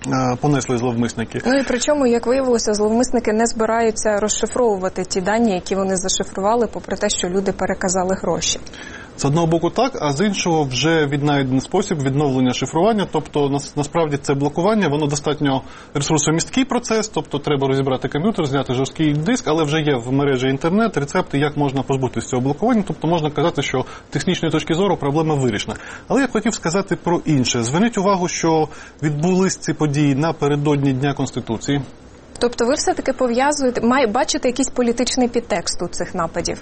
D: понесли зловмисники.
E: Ну і причому, як виявилося, зловмисники не збираються розшифровувати ті дані, які вони зашифрували, попри те, що люди переказали гроші.
D: З одного боку так, а з іншого вже віднайдений спосіб відновлення шифрування, тобто насправді це блокування, воно достатньо ресурсомісткий процес, тобто треба розібрати комп'ютер, зняти жорсткий диск, але вже є в мережі інтернет рецепти, як можна позбутися цього блокування, тобто можна казати, що з технічної точки зору проблема вирішена. Але я хотів сказати про інше. Зверніть увагу, що відбулись ці події напередодні Дня Конституції.
E: Тобто ви все-таки пов'язуєте, має бачите якийсь політичний підтекст у цих нападів?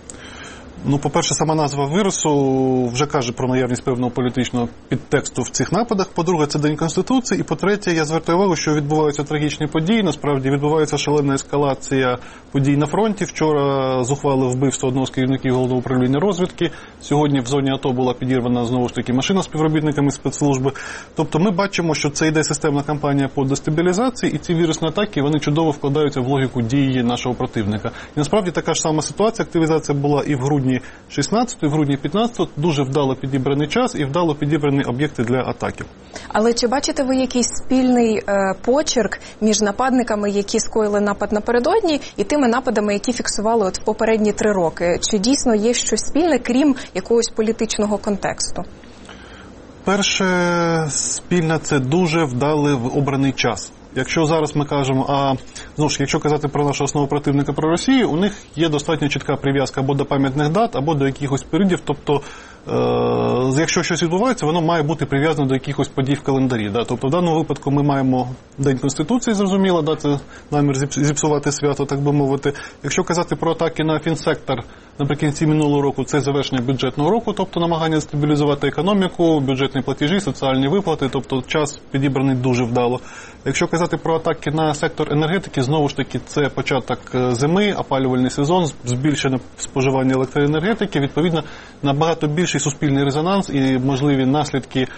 D: Ну, по-перше, сама назва вірусу вже каже про наявність певного політичного підтексту в цих нападах. По-друге, це День Конституції. І по-третє, я звертаю увагу, що відбуваються трагічні події. Насправді, відбувається шалена ескалація подій на фронті. Вчора зухвали вбивство одного з керівників Головного управління розвідки. Сьогодні в зоні АТО була підірвана, знову ж таки, машина з співробітниками спецслужби. Тобто ми бачимо, що це йде системна кампанія по дестабілізації, і ці вірусні атаки, вони чудово вкладаються в логіку дії нашого противника. І насправді така ж сама ситуація, активізація була і в грудні шістнадцятого, і в грудні п'ятнадцятого, дуже вдало підібраний час і вдало підібрані об'єкти для атаків.
E: Але чи бачите ви якийсь спільний е, почерк між нападниками, які скоїли напад напередодні, і тими нападами, які фіксували от в попередні три роки? Чи дійсно є щось спільне, крім якогось політичного контексту?
D: Перше, спільне – це дуже вдалий обраний час. Якщо зараз ми кажемо, а знову ж, якщо казати про нашого основного противника, про Росію, у них є достатньо чітка прив'язка або до пам'ятних дат, або до якихось періодів, тобто е- якщо щось відбувається, воно має бути прив'язано до якихось подій в календарі. Да? Тобто в даному випадку ми маємо День Конституції, зрозуміло, да? Це намір зіпсувати свято, так би мовити. Якщо казати про атаки на фінсектор наприкінці минулого року, це завершення бюджетного року, тобто намагання стабілізувати економіку, бюджетні платежі, соціальні виплати, тобто час підібраний дуже вдало. Якщо казати про атаки на сектор енергетики, знову ж таки, це початок зими, опалювальний сезон, збільшене споживання електроенергетики, відповідно, набагато більший суспільний резонанс і можливі наслідки,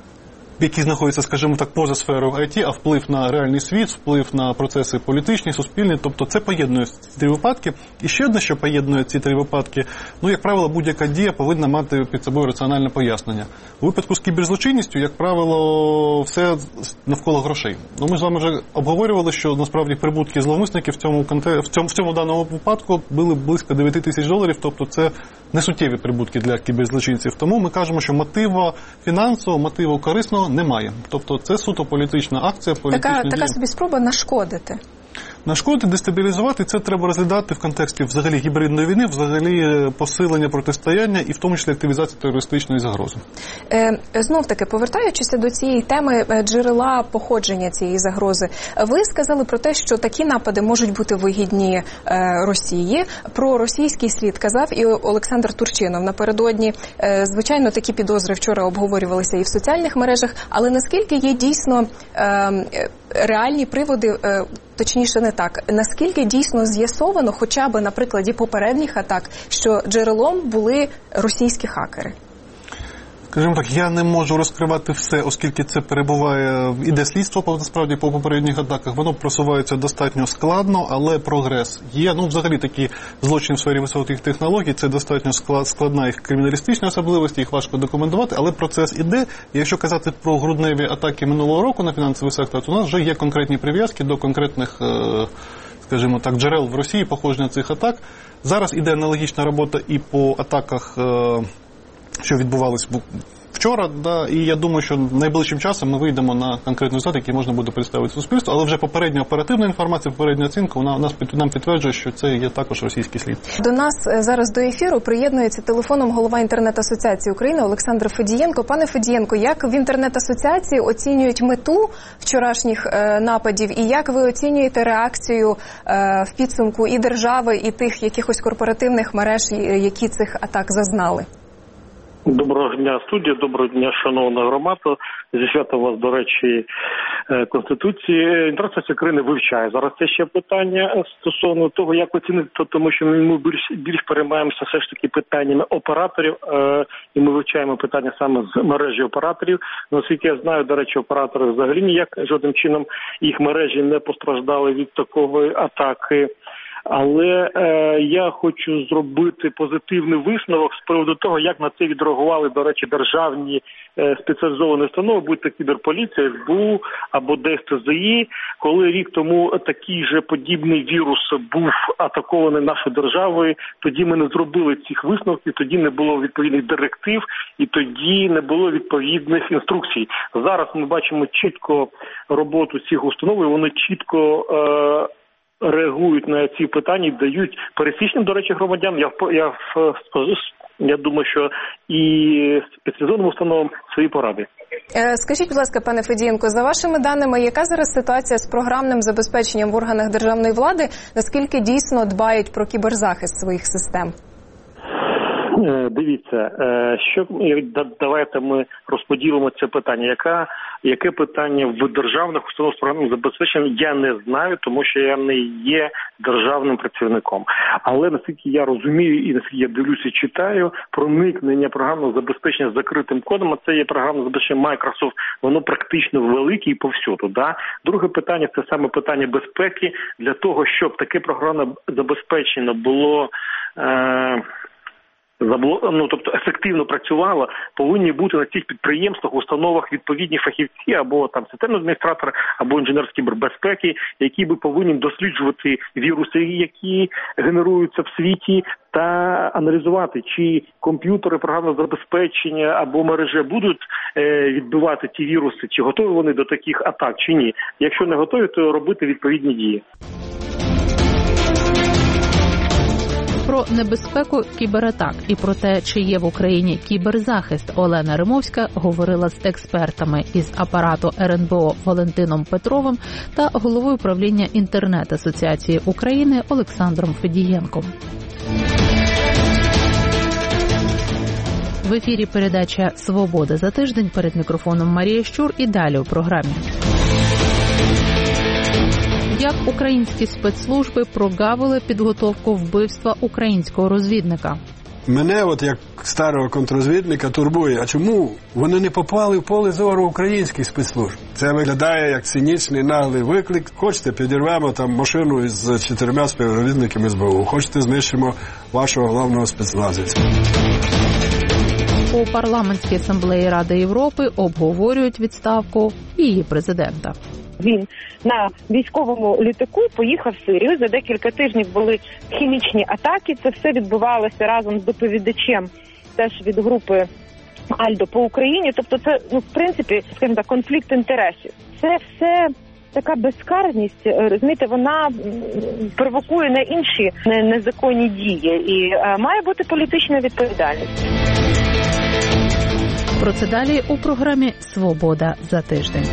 D: які знаходяться, скажімо так, поза сферою ай ті, а вплив на реальний світ, вплив на процеси політичні, суспільні, тобто це поєднує ці три випадки. І ще одне, що поєднує ці три випадки, ну, як правило, будь-яка дія повинна мати під собою раціональне пояснення. У випадку з кіберзлочинністю, як правило, все навколо грошей. Ну, ми з вами вже обговорювали, що насправді прибутки зловмисників в цьому, в цьому, в цьому даному випадку були близько дев'ять тисяч доларів, тобто це несуттєві прибутки для кіберзлочинців. Тому ми кажемо, що мотиву фінансового, мотиву корисного немає. Тобто це суто політична акція, політична
E: така,
D: дія.
E: така собі спроба нашкодити.
D: Нашкодити, дестабілізувати, це треба розглядати в контексті взагалі гібридної війни, взагалі посилення протистояння і в тому числі активізації терористичної загрози.
E: Е, знов-таки, повертаючися до цієї теми джерела походження цієї загрози, ви сказали про те, що такі напади можуть бути вигідні е, Росії. Про російський слід казав і Олександр Турчинов напередодні. Е, звичайно, такі підозри вчора обговорювалися і в соціальних мережах, але наскільки є дійсно е, реальні приводи, е, точніше не так, наскільки дійсно з'ясовано, хоча б на прикладі попередніх атак, що джерелом були російські хакери?
D: Скажімо так, я не можу розкривати все, оскільки це перебуває, іде слідство, насправді, по попередніх атаках. Воно просувається достатньо складно, але прогрес є. Ну, взагалі, такі злочини в сфері високих технологій, це достатньо складна їх криміналістична особливість, їх важко документувати, але процес іде. І якщо казати про грудневі атаки минулого року на фінансовий сектор, то у нас вже є конкретні прив'язки до конкретних, скажімо так, джерел в Росії, походження цих атак. Зараз іде аналогічна робота і по атаках, що відбувалось вчора, да, і я думаю, що найближчим часом ми вийдемо на конкретний результат, який можна буде представити суспільству, але вже попередня оперативна інформація, попередня оцінка, вона нас, нам підтверджує, що це є також російський слід. До
E: нас зараз до ефіру приєднується телефоном голова інтернет-асоціації України Олександр Федієнко. Пане Федієнко, як в інтернет-асоціації оцінюють мету вчорашніх е, нападів, і як ви оцінюєте реакцію е, в підсумку і держави, і тих якихось корпоративних мереж, які цих атак зазнали?
J: Доброго дня, студія, доброго дня, шановна громада. Зі свята вас, до речі, Конституції. Інтернет-асоціація України вивчає зараз це ще питання стосовно того, як оцінити, тому що ми більш, більш переймаємося все ж таки питаннями операторів, і ми вивчаємо питання саме з мережі операторів. Наскільки я знаю, до речі, оператори взагалі ніяк жодним чином їх мережі не постраждали від такої атаки. Але е, я хочу зробити позитивний висновок з приводу того, як на це відреагували, до речі, державні е, спеціалізовані установи, будь-то кіберполіція, ес бе у або де ес те зе і, коли рік тому такий же подібний вірус був атакований нашою державою, тоді ми не зробили цих висновків, тоді не було відповідних директив і тоді не було відповідних інструкцій. Зараз ми бачимо чітко роботу цих установ, і вони чітко е, реагують на ці питання і дають пересічним, до речі, громадянам, я, я, я думаю, що і спеціалізованим установам свої поради.
E: Скажіть, будь ласка, пане Федієнко, за вашими даними, яка зараз ситуація з програмним забезпеченням в органах державної влади? Наскільки дійсно дбають про кіберзахист своїх систем?
J: Дивіться, що давайте ми розподілимо це питання. Яка, яке питання в державних установах з програмним забезпеченням, я не знаю, тому що я не є державним працівником. Але наскільки я розумію і наскільки я дивлюся і читаю, проникнення програмного забезпечення з закритим кодом, а це є програмне забезпечення Microsoft, воно практично велике і повсюду. Да? Друге питання – це саме питання безпеки. Для того, щоб таке програмне забезпечення було... Е- Ну, тобто ефективно працювало, повинні бути на цих підприємствах, установах відповідні фахівці або там системні адміністратори, або інженер з кібербезпеки, які би повинні досліджувати віруси, які генеруються в світі, та аналізувати, чи комп'ютери, програмне забезпечення або мережі будуть е, відбивати ті віруси, чи готові вони до таких атак, чи ні. Якщо не готові, то робити відповідні дії.
A: Про небезпеку кібератак і про те, чи є в Україні кіберзахист, Олена Римовська говорила з експертами із апарату ер ен бе о Валентином Петровим та головою управління інтернет-асоціації України Олександром Федієнком. В ефірі передача «Свобода за тиждень», перед мікрофоном Марія Щур і далі у програмі. Як українські спецслужби прогавили підготовку вбивства українського розвідника?
K: Мене, от як старого контррозвідника, турбує, а чому вони не попали в поле зору українських спецслужб? Це виглядає як цинічний наглий виклик. Хочете, підірвемо там машину із чотирма співробітниками ес бе у. Хочете, знищимо вашого головного спецназівця.
A: У парламентській асамблеї Ради Європи обговорюють відставку її президента.
H: Він на військовому літаку поїхав в Сирію. За декілька тижнів були хімічні атаки. Це все відбувалося разом з доповідачем теж від групи Альдо по Україні. Тобто це, ну, в принципі, скажімо так, конфлікт інтересів. Це все така безкарність, розумієте, вона провокує на інші незаконні дії. І е, має бути політична відповідальність.
A: Про це далі у програмі «Свобода за тиждень».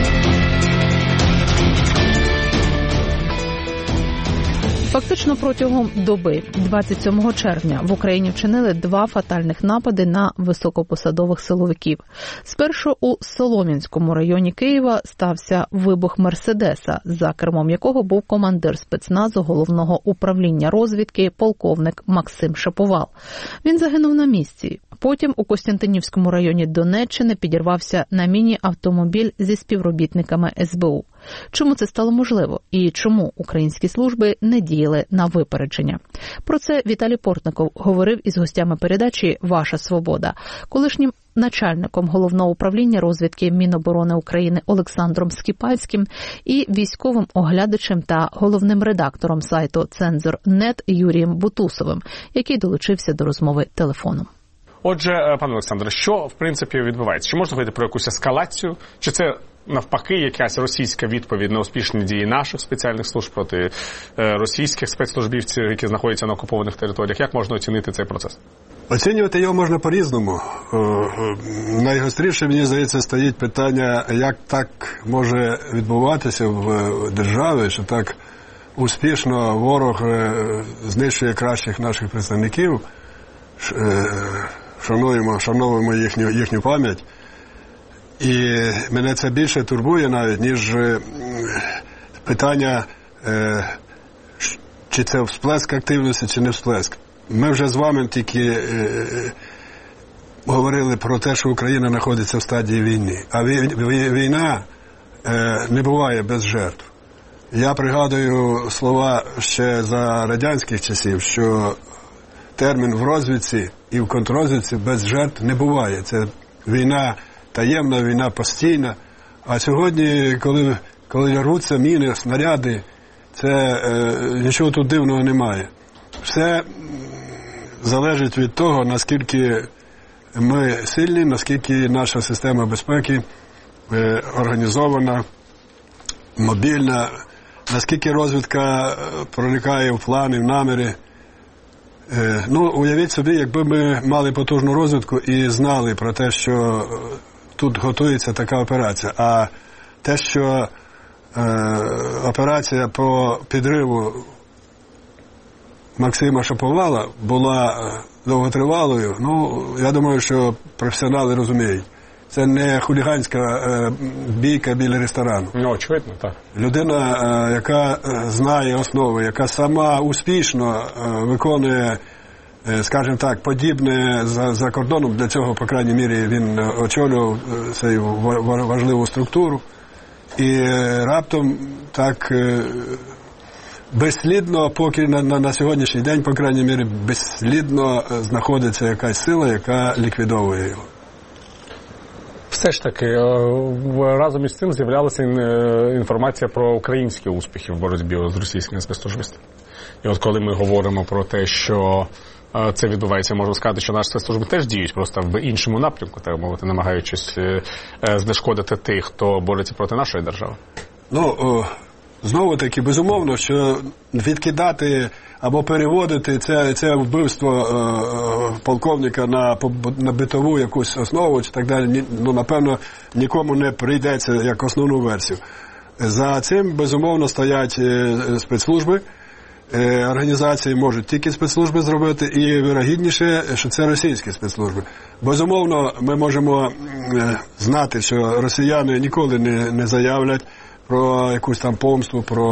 A: Фактично протягом доби, двадцять сьомого червня, в Україні вчинили два фатальних напади на високопосадових силовиків. Спершу у Солом'янському районі Києва стався вибух Мерседеса, за кермом якого був командир спецназу Головного управління розвідки полковник Максим Шаповал. Він загинув на місці. Потім у Костянтинівському районі Донеччини підірвався на міні-автомобіль зі співробітниками ес бе у. Чому це стало можливо? І чому українські служби не діяли на випередження? Про це Віталій Портников говорив із гостями передачі «Ваша свобода», колишнім начальником Головного управління розвідки Міноборони України Олександром Скіпальським і військовим оглядачем та головним редактором сайту «Цензор крапка нет» Юрієм Бутусовим, який долучився до розмови телефоном.
L: Отже, пане Олександре, що, в принципі, відбувається? Чи можна говорити про якусь ескалацію? Чи це, навпаки, якась російська відповідь на успішні дії наших спеціальних служб проти е, російських спецслужбівців, які знаходяться на окупованих територіях? Як можна оцінити цей процес?
K: Оцінювати його можна по-різному. Найгостріше, мені здається, стоїть питання, як так може відбуватися в державі, що так успішно ворог знищує кращих наших представників, шануємо, шановуємо їхню, їхню пам'ять. І мене це більше турбує навіть, ніж питання, чи це всплеск активності, чи не всплеск. Ми вже з вами тільки е, говорили про те, що Україна знаходиться в стадії війни. А війна е, не буває без жертв. Я пригадую слова ще за радянських часів, що термін в розвідці і в контррозвідці без жертв не буває. Це війна таємна, війна постійна. А сьогодні, коли, коли рвуться міни, снаряди, це е, нічого тут дивного немає. Все залежить від того, наскільки ми сильні, наскільки наша система безпеки е, організована, мобільна, наскільки розвідка проникає в плани, в наміри. Е, ну, уявіть собі, якби ми мали потужну розвідку і знали про те, що тут готується така операція. А те, що е, операція по підриву Максима Шаповала була довготривалою, ну, я думаю, що професіонали розуміють. Це не хуліганська е, бійка біля ресторану.
L: Ну, очевидно, так.
K: Людина, е, яка знає основи, яка сама успішно е, виконує, е, скажімо так, подібне за, за кордоном. Для цього, по крайній мірі, він очолював е, цю важливу структуру. І е, раптом так е, безслідно, поки на, на, на сьогоднішній день, по крайній мірі, безслідно знаходиться якась сила, яка ліквідовує його.
L: Все ж таки, разом із цим з'являлася інформація про українські успіхи в боротьбі з російськими спецслужбами. І от коли ми говоримо про те, що це відбувається, можу сказати, що наші спецслужби теж діють просто в іншому напрямку, так мовити, намагаючись знешкодити тих, хто бореться проти нашої держави. Ну,
K: знову таки, безумовно, що відкидати або переводити це, це вбивство е, полковника на, на битову якусь основу чи так далі, ні, ну, напевно, нікому не прийдеться як основну версію. За цим, безумовно, стоять е, спецслужби, е, організації можуть тільки спецслужби зробити, і вірогідніше, що це російські спецслужби. Безумовно, ми можемо е, знати, що росіяни ніколи не, не заявлять про якусь там помсту, про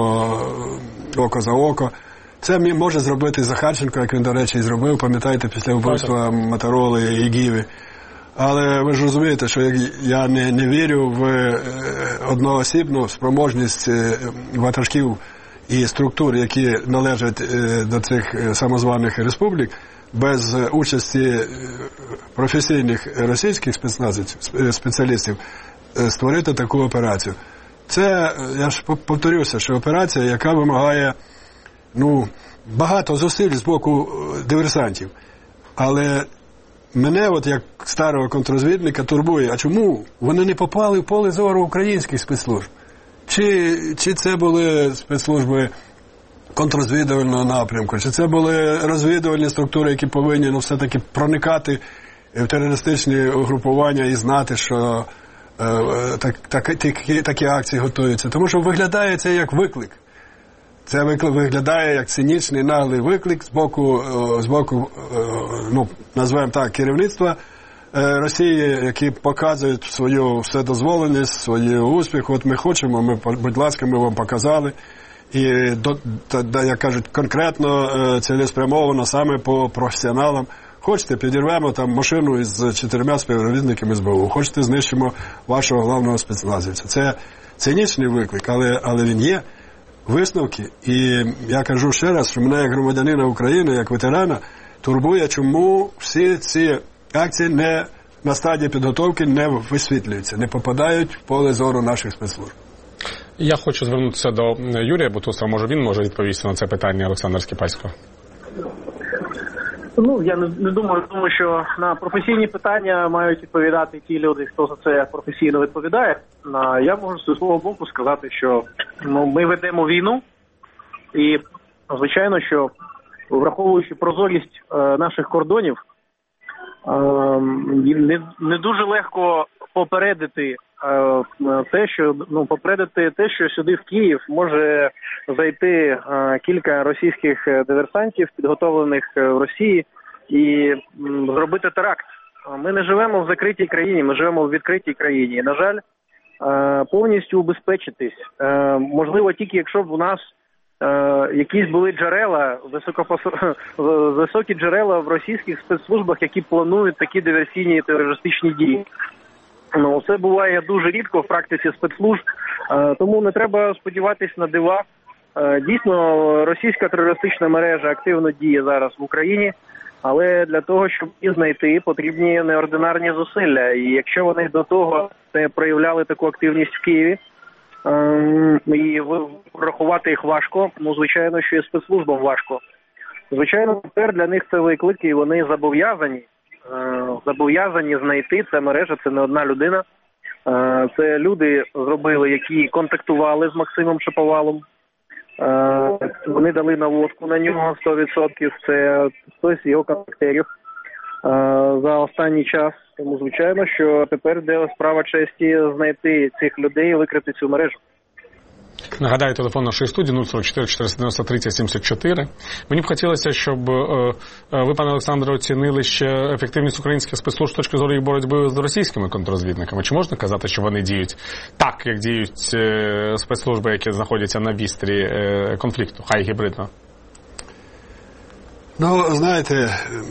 K: око за око. Це може зробити Захарченко, як він, до речі, і зробив, пам'ятаєте, після вбивства Мотороли і Гіви. Але ви ж розумієте, що я не, не вірю в одноосібну спроможність ватажків і структур, які належать до цих самозваних республік, без участі професійних російських спеціалістів створити таку операцію. Це, я ж повторюся, що операція, яка вимагає ну, багато зусиль з боку диверсантів. Але мене, от як старого контррозвідника, турбує, а чому вони не попали в поле зору українських спецслужб? Чи, чи це були спецслужби контррозвідувального напрямку, чи це були розвідувальні структури, які повинні ну, все-таки проникати в терористичні угрупування і знати, що е, так, так, такі, такі акції готуються. Тому що виглядає це як виклик. Це виглядає як цинічний, наглий виклик з боку, з боку ну, назвемо так, керівництва Росії, які показують свою вседозволеність, свій успіх. От ми хочемо, ми, будь ласка, ми вам показали. І, як кажуть, конкретно, цілеспрямовано саме по професіоналам. Хочете, підірвемо там машину із чотирма співробітниками ес бе у, хочете, знищимо вашого головного спецназівця. Це цинічний виклик, але, але він є. Висновки, і я кажу ще раз, що мене як громадянина України, як ветерана, турбує, чому всі ці акції не на стадії підготовки не висвітлюються, не попадають в поле зору наших спецслужб.
L: Я хочу звернутися до Юрія Бутусова, може він може відповісти на це питання Олександра Скіпальського?
M: Ну, я не, не думаю, тому що на професійні питання мають відповідати ті люди, хто за це професійно відповідає. А я можу з свого боку сказати, що ну, ми ведемо війну, і, звичайно, що враховуючи прозорість е, наших кордонів, е, не, не дуже легко попередити е, те, що ну попередити те, що сюди в Київ може зайти е, кілька російських диверсантів, підготовлених в Росії, і м, зробити теракт. Ми не живемо в закритій країні, ми живемо в відкритій країні. І, на жаль, е, повністю убезпечитись е, можливо тільки якщо б у нас е, якісь були джерела, високопосо... високі джерела в російських спецслужбах, які планують такі диверсійні і терористичні дії. Ну, це буває дуже рідко в практиці спецслужб, тому не треба сподіватись на дива. Дійсно, російська терористична мережа активно діє зараз в Україні, але для того, щоб її знайти, потрібні неординарні зусилля. І якщо вони до того не проявляли таку активність в Києві, і врахувати їх важко, ну, звичайно, що і спецслужбам важко. Звичайно, тепер для них це виклик, і вони зобов'язані, зобов'язані знайти, ця мережа, це не одна людина. Це люди зробили, які контактували з Максимом Шаповалом. Вони дали наводку на нього сто відсотків, це хтось з його контактерів за останній час. Тому, звичайно, що тепер йде справа честі знайти цих людей і викрити цю мережу.
L: Нагадаю, телефон нашої студії нуль сорок чотири чотириста дев'яносто тридцять сімдесят чотири. Мені б хотілося, щоб ви, пане Олександре, оцінили ще ефективність українських спецслужб з точки зору їх боротьби з російськими контррозвідниками. Чи можна казати, що вони діють так, як діють спецслужби, які знаходяться на вістрі конфлікту, хай гібридно?
K: Ну, знаєте,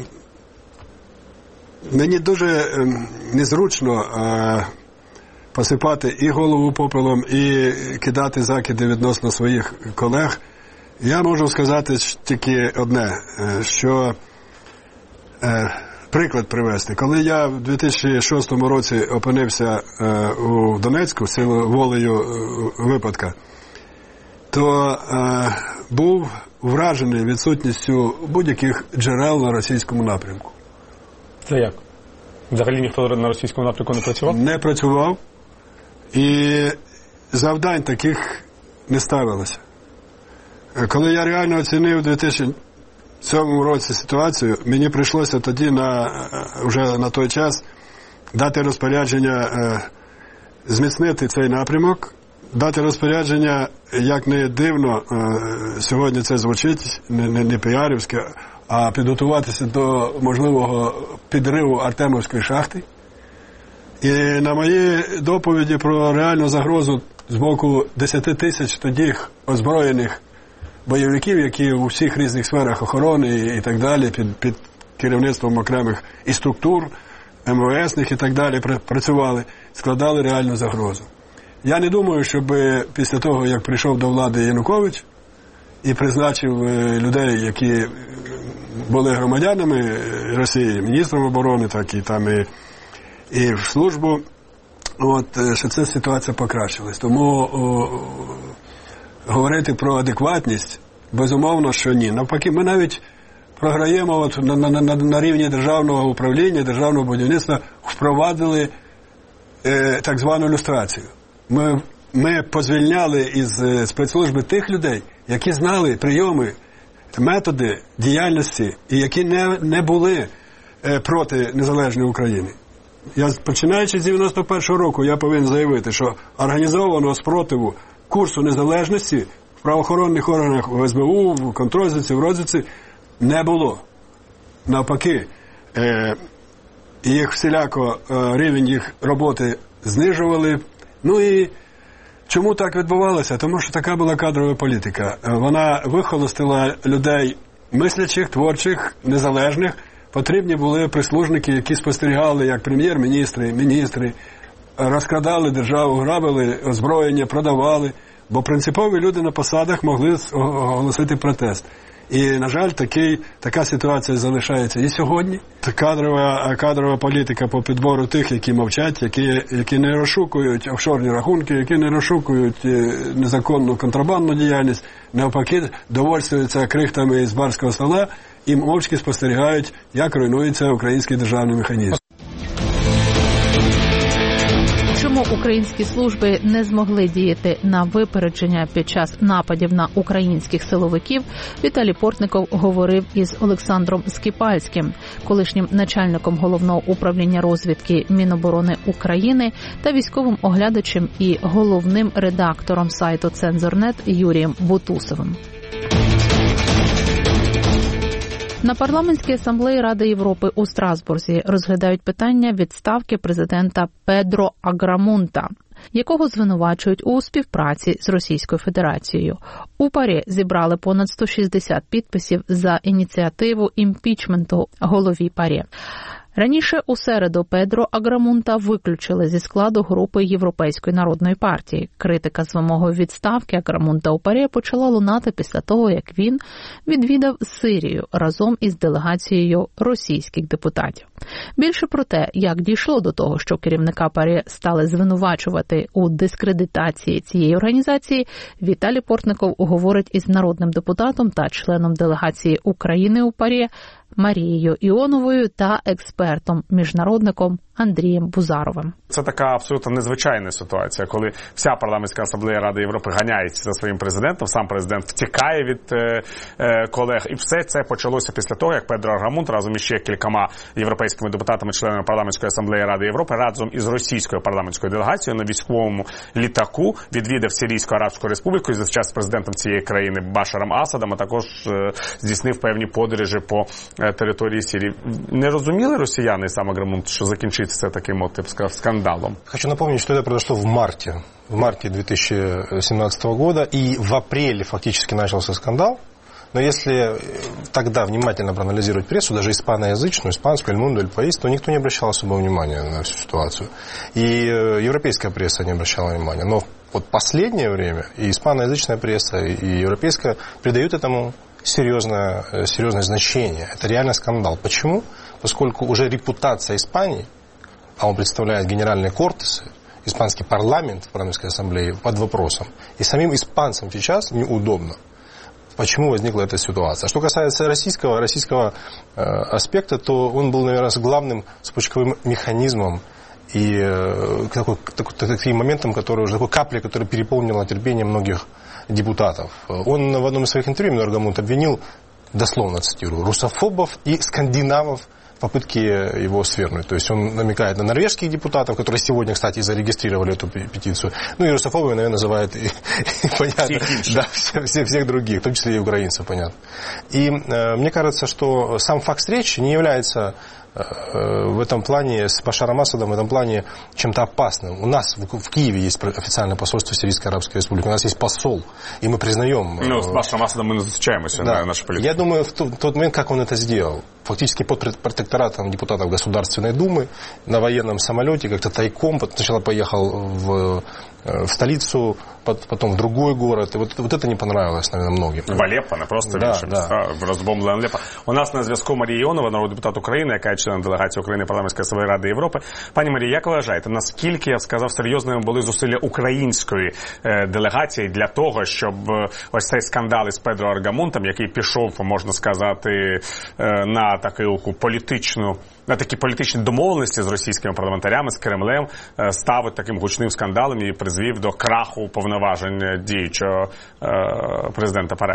K: мені дуже незручно посипати і голову попелом, і кидати закиди відносно своїх колег. Я можу сказати тільки одне, що приклад привести. Коли я в дві тисячі шостому році опинився у Донецьку, силою волею випадка, то був вражений відсутністю будь-яких джерел на російському напрямку.
L: Це як? Взагалі ніхто на російському напрямку не працював?
K: Не працював. І завдань таких не ставилося. Коли я реально оцінив у дві тисячі сьомому році ситуацію, мені прийшлося тоді на, вже на той час дати розпорядження зміцнити цей напрямок, дати розпорядження, як не дивно, сьогодні це звучить, не, не, не піарівське, а підготуватися до можливого підриву Артемівської шахти. І на мої доповіді про реальну загрозу з боку десять тисяч тоді озброєних бойовиків, які у всіх різних сферах охорони і так далі, під, під керівництвом окремих і структур, ем ве есних і так далі працювали, складали реальну загрозу. Я не думаю, щоб після того, як прийшов до влади Янукович і призначив людей, які були громадянами Росії, міністром оборони, так і там і і в службу, от, що ця ситуація покращилась. Тому о, говорити про адекватність, безумовно, що ні. Навпаки, ми навіть програємо от, на, на, на, на рівні державного управління, державного будівництва, впровадили е, так звану люстрацію. Ми, ми позвільняли із спецслужби тих людей, які знали прийоми, методи діяльності і які не, не були е, проти незалежної України. Я, починаючи з дев'яносто першого року, я повинен заявити, що організованого спротиву курсу незалежності в правоохоронних органах, в ес бе у, в контррозвідці, в розвідці не було. Навпаки, е, їх всіляко, е, рівень їх роботи знижували. Ну і чому так відбувалося? Тому що така була кадрова політика. Вона вихолостила людей мислячих, творчих, незалежних. Потрібні були прислужники, які спостерігали, як прем'єр-міністри, міністри, розкрадали державу, грабили озброєння, продавали, бо принципові люди на посадах могли оголосити протест. І, на жаль, такий, така ситуація залишається і сьогодні. Кадрова, кадрова політика по підбору тих, які мовчать, які, які не розшукують офшорні рахунки, які не розшукують незаконну контрабандну діяльність, навпаки, довольствуються крихтами з барського стола і мовчки спостерігають, як руйнується український державний механізм.
A: Чому українські служби не змогли діяти на випередження під час нападів на українських силовиків, Віталій Портников говорив із Олександром Скіпальським, колишнім начальником Головного управління розвідки Міноборони України та військовим оглядачем і головним редактором сайту «Цензор.нет» Юрієм Бутусовим. На парламентській асамблеї Ради Європи у Страсбурзі розглядають питання відставки президента Педро Аграмунта, якого звинувачують у співпраці з Російською Федерацією. У ПАРЄ зібрали понад сто шістдесят підписів за ініціативу імпічменту голові ПАРЄ. Раніше у середу Педро Аграмунта виключили зі складу групи Європейської народної партії. Критика з вимогою відставки Аграмунта у ПАРЄ почала лунати після того, як він відвідав Сирію разом із делегацією російських депутатів. Більше про те, як дійшло до того, що керівника ПАРЄ стали звинувачувати у дискредитації цієї організації, Віталій Портников говорить із народним депутатом та членом делегації України у ПАРЄ Марією Іоновою та експертом-міжнародником Андрієм Бузаровим.
L: Це така абсолютно незвичайна ситуація, коли вся парламентська асамблея Ради Європи ганяється за своїм президентом, сам президент втікає від е, е, колег. І все це почалося після того, як Педро Аграмунт разом із ще кількома європейськими депутатами, членами парламентської асамблеї Ради Європи, разом із російською парламентською делегацією на військовому літаку відвідав Сирійську Арабську Республіку і за час президентом цієї країни Башаром Асадом, а також е, здійснив певні подорожі по е, території Сирії. Не розуміли росіяни сам Аграмунт, що закінчиться таким от, скандалом?
N: Хочу напомнить, что это произошло в марте. В марте две тысячи семнадцатого года. И в апреле фактически начался скандал. Но если тогда внимательно проанализировать прессу, даже испаноязычную, испанскую, Эль Мундо, Эль Паис, то никто не обращал особого внимания на всю ситуацию. И европейская пресса не обращала внимания. Но вот последнее время и испаноязычная пресса, и европейская придают этому серьезное, серьезное значение. Это реально скандал. Почему? Поскольку уже репутация Испании, а он представляет генеральные кортесы, испанский парламент в парламентской ассамблее под вопросом. И самим испанцам сейчас неудобно. Почему возникла эта ситуация? Что касается российского, российского э, аспекта, то он был, наверное, главным спусковым механизмом и э, такой, такой, таким моментом, который уже такой каплей, которая переполнила терпение многих депутатов. Он в одном из своих интервью Аграмунт обвинил, дословно цитирую, русофобов и скандинавов в попытке его свергнуть. То есть он намекает на норвежских депутатов, которые сегодня, кстати, зарегистрировали эту петицию. Ну и русофобами, наверное, называют и, и понятно, да, всех, всех других, в том числе и украинцев, понятно. И э, мне кажется, что сам факт встречи не является в этом плане, с Башаром Асадом, в этом плане чем-то опасным. У нас в, в Киеве есть официальное посольство Сирийской Арабской Республики, у нас есть посол, и мы признаем... Ну,
L: с Башаром Асадом мы встречаемся, да, на нашей политике.
N: Я думаю, в тот, в тот момент, как он это сделал, фактически под протекторатом депутатов Государственной Думы, на военном самолете, как-то тайком, сначала поехал в, в столицу, потом в другой город, и вот, вот это не понравилось, наверное, многим.
L: В Алеппо, не просто в інших містах, в розбомбленому Алеппо. У нас на зв'язку Марія Іонова, народний депутат України, яка є членом делегації України парламентської асамблеї Ради Європи. Пані Марія, як ви вважаєте, наскільки, я б сказав, серйозними були зусилля української е, делегації для того, щоб е, ось цей скандал із Педро Аграмунтом, який пішов, можна сказати, е, на таку політичну, на такі політичні домовленості з російськими парламентарями, з Кремлем, е, ставить таким гучним скандалом і призвів до краху повноважень діючого е, президента ПАРЄ?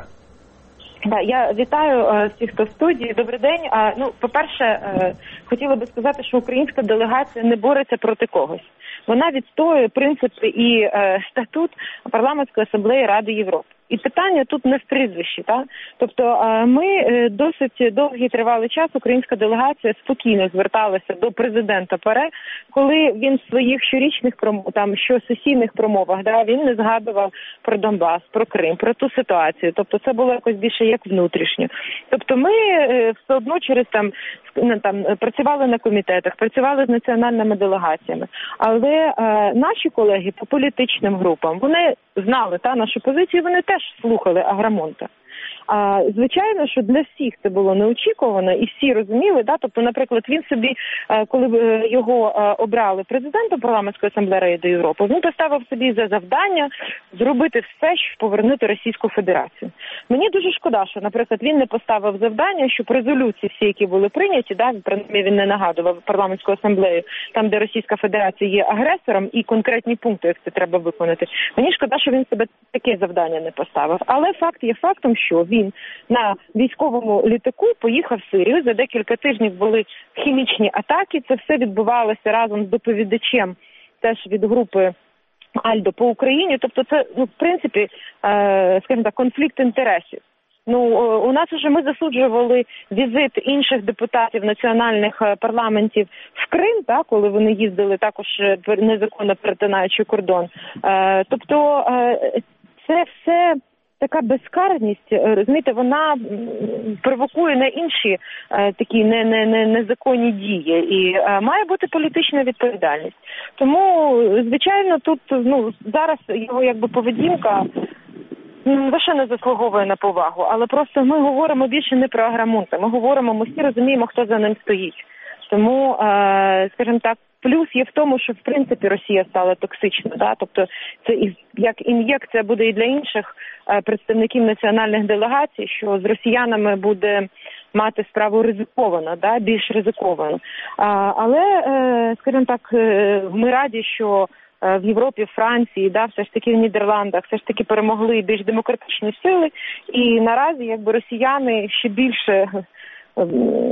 H: Да, я вітаю е, всіх, хто в студії. Добрий день. Е, ну, по-перше, е, хотіла би сказати, що українська делегація не бореться проти когось. Вона відстоює принципи і е, статут парламентської асамблеї Ради Європи. І питання тут не в прізвищі, так? Тобто ми досить довгий тривалий час, українська делегація спокійно зверталася до президента ПАРЄ, коли він в своїх щорічних там щосесійних промовах, да, він не згадував про Донбас, про Крим, про ту ситуацію. Тобто це було якось більше як внутрішньо. Тобто ми все одно через там, там працювали на комітетах, працювали з національними делегаціями. Але е, наші колеги по політичним групам, вони знали та нашу позицію, вони теж слухали Аграмунта. А, звичайно, що для всіх це було неочікувано, і всі розуміли, да, тобто, наприклад, він собі, коли його обрали президентом парламентської асамблеї Ради Європи, він поставив собі за завдання зробити все, щоб повернути Російську Федерацію. Мені дуже шкода, що, наприклад, він не поставив завдання, щоб резолюції всі, які були прийняті, да, принаймні він не нагадував парламентську асамблею, там, де Російська Федерація є агресором, і конкретні пункти, як це треба виконати. Мені шкода, що він себе таке завдання не поставив. Але факт є фактом, що він Він на військовому літаку поїхав в Сирію. За декілька тижнів були хімічні атаки. Це все відбувалося разом з доповідачем теж від групи Альдо по Україні. Тобто це, ну, в принципі, скажімо так, конфлікт інтересів. Ну, у нас вже ми засуджували візит інших депутатів національних парламентів в Крим, так, коли вони їздили також незаконно перетинаючи кордон. Тобто це все така безкарність, розумієте, вона провокує на інші е, такі не, не, не, незаконні дії. І е, має бути політична відповідальність. Тому, звичайно, тут ну, зараз його якби поведінка лише не заслуговує на повагу. Але просто ми говоримо більше не про Аграмунта. Ми говоримо, ми всі розуміємо, хто за ним стоїть. Тому, е, скажімо так, плюс є в тому, що в принципі Росія стала токсичною. Да? Тобто це як ін'єкція буде і для інших е, представників національних делегацій, що з росіянами буде мати справу ризиковано, да? Більш ризиковано. А, але, е, скажімо так, е, ми раді, що е, в Європі, в Франції, да, все ж таки в Нідерландах, все ж таки перемогли більш демократичні сили. І наразі якби росіяни ще більше... Е,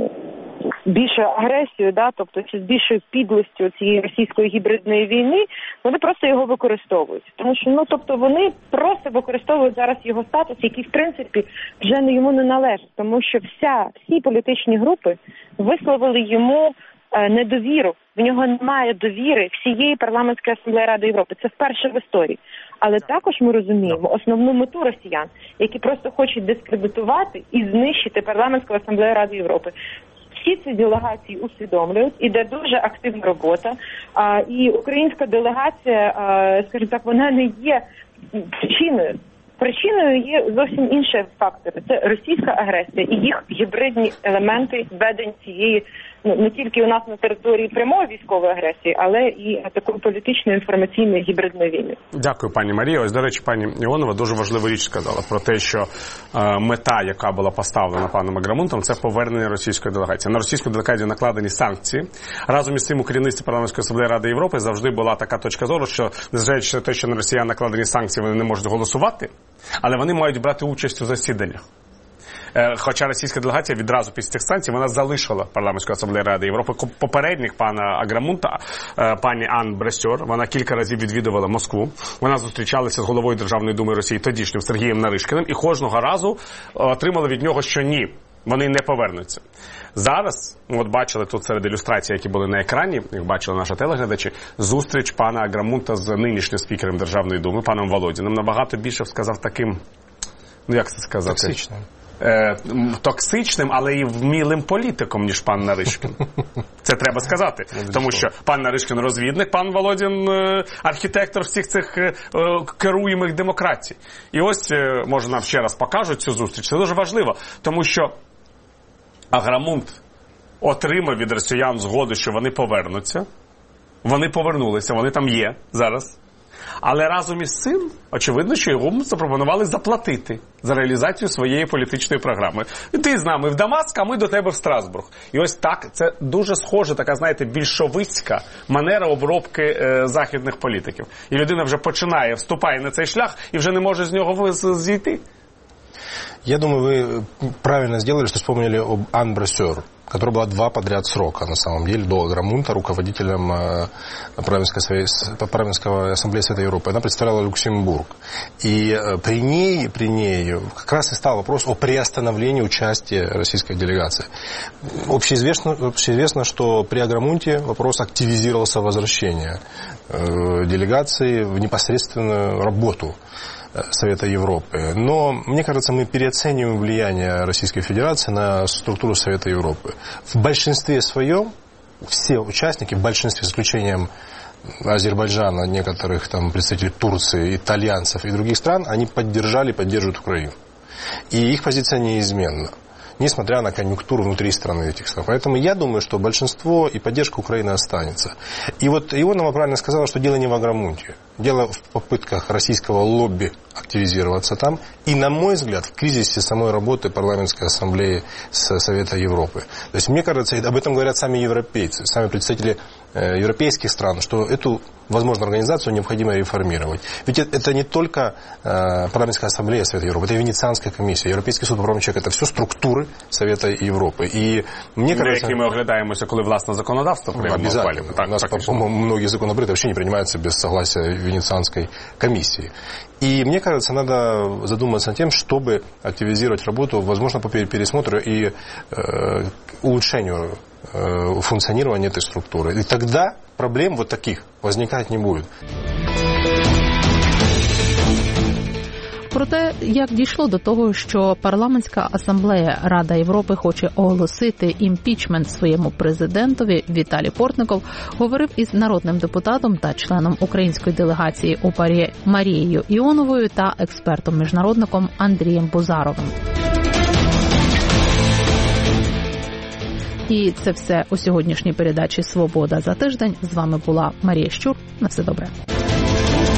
H: більше агресію, да, тобто чи з більшою підлостю цієї російської гібридної війни, вони просто його використовують. Тому що, ну, тобто вони просто використовують зараз його статус, який, в принципі, вже не йому не належить. Тому що вся, всі політичні групи висловили йому е, недовіру. В нього немає довіри всієї парламентської асамблеї Ради Європи. Це вперше в історії. Але також ми розуміємо основну мету росіян, які просто хочуть дискредитувати і знищити парламентську асамблею Ради Європи. Всі ці делегації усвідомлюють, іде дуже активна робота, а, і українська делегація, а, скажімо так, вона не є причиною. Причиною є зовсім інші фактори. Це російська агресія і їх гібридні елементи ведення цієї, ну, не тільки у нас на території прямої військової агресії, але і такої політичної інформаційної гібридної війни.
L: Дякую, пані Марія. Ось, до речі, пані Іонова дуже важливу річ сказала про те, що е, мета, яка була поставлена паном Аграмунтом, це повернення російської делегації. На російську делегацію накладені санкції. Разом із цим у керівництві парламентської асамблеї Ради Європи завжди була така точка зору, що незважаючи на те, що на росіян накладені санкції, вони не можуть голосувати, але вони мають брати участь у засіданнях. Хоча російська делегація відразу після цих санкцій вона залишила парламентську асамблею Ради Європи. Попередник пана Аграмунта, пані Ан Бресьор, вона кілька разів відвідувала Москву. Вона зустрічалася з головою Державної думи Росії тодішнім Сергієм Наришкіним і кожного разу отримала від нього, що ні, вони не повернуться. Зараз, от бачили тут серед ілюстрацій, які були на екрані, як бачили наші телеглядачі, зустріч пана Аграмунта з нинішнім спікером Державної думи, паном Володіним, набагато більше сказав таким, ну як це сказати?
N: Токсичним.
L: Е, токсичним, але і вмілим політиком, ніж пан Наришкін. Це треба сказати. Тому що пан Наришкін розвідник, пан Володін е, архітектор всіх цих е, керуємих демократій. І ось, е, може, нам ще раз покажуть цю зустріч. Це дуже важливо, тому що Аграмунт отримав від росіян згоду, що вони повернуться. Вони повернулися, вони там є зараз. Але разом із цим, очевидно, що йому запропонували заплатити за реалізацію своєї політичної програми. Ти з нами в Дамаск, а ми до тебе в Страсбург. І ось так, це дуже схоже, така, знаєте, більшовицька манера обробки е, західних політиків. І людина вже починає, вступає на цей шлях і вже не може з нього зійти.
N: Я думаю, вы правильно сделали, что вспомнили об Ан Бресьор, которая была два подряд срока, на самом деле, до Аграмунта, руководителем парламентской ассамблеи Совета Европы. Она представляла Люксембург. И при ней, при ней как раз и стал вопрос о приостановлении участия российской делегации. Общеизвестно, общеизвестно что при Аграмунте вопрос активизировался возвращение делегации в непосредственную работу Совета Европы. Но, мне кажется, мы переоцениваем влияние Российской Федерации на структуру Совета Европы. В большинстве своем все участники, в большинстве, с исключением Азербайджана, некоторых там представителей Турции, итальянцев и других стран, они поддержали и поддерживают Украину. И их позиция неизменна, несмотря на конъюнктуру внутри страны этих стран. Поэтому я думаю, что большинство и поддержка Украины останется. И вот Ионова правильно сказала, что дело не в Аграмунте. Дело в попытках российского лобби активизироваться там. И, на мой взгляд, в кризисе самой работы парламентской ассамблеи Совета Европы. То есть, мне кажется, об этом говорят сами европейцы, сами представители э, европейских стран, что эту, возможно, организацию необходимо реформировать. Ведь это не только э, парламентская ассамблея Совета Европы, это и Венецианская комиссия, Европейский суд по правам человека, это все структуры Совета Европы. И мне кажется...
L: Які ми оглядаємося, коли власне законодавство приймемо.
N: Обязательно.
L: Так,
N: у нас,
L: так,
N: по-моему, многие законопроекты вообще не принимаются без согласия Венецианской комиссии. И мне кажется, надо задуматься над тем, чтобы активизировать работу, возможно, по пересмотру и э, улучшению э, функционирования этой структуры. И тогда проблем вот таких возникать не будет.
A: Про те, як дійшло до того, що парламентська асамблея Рада Європи хоче оголосити імпічмент своєму президентові, Віталій Портников говорив із народним депутатом та членом української делегації у ПАРЄ Марією Іоновою та експертом-міжнародником Андрієм Бузаровим. І це все у сьогоднішній передачі «Свобода за тиждень». З вами була Марія Щур. На все добре.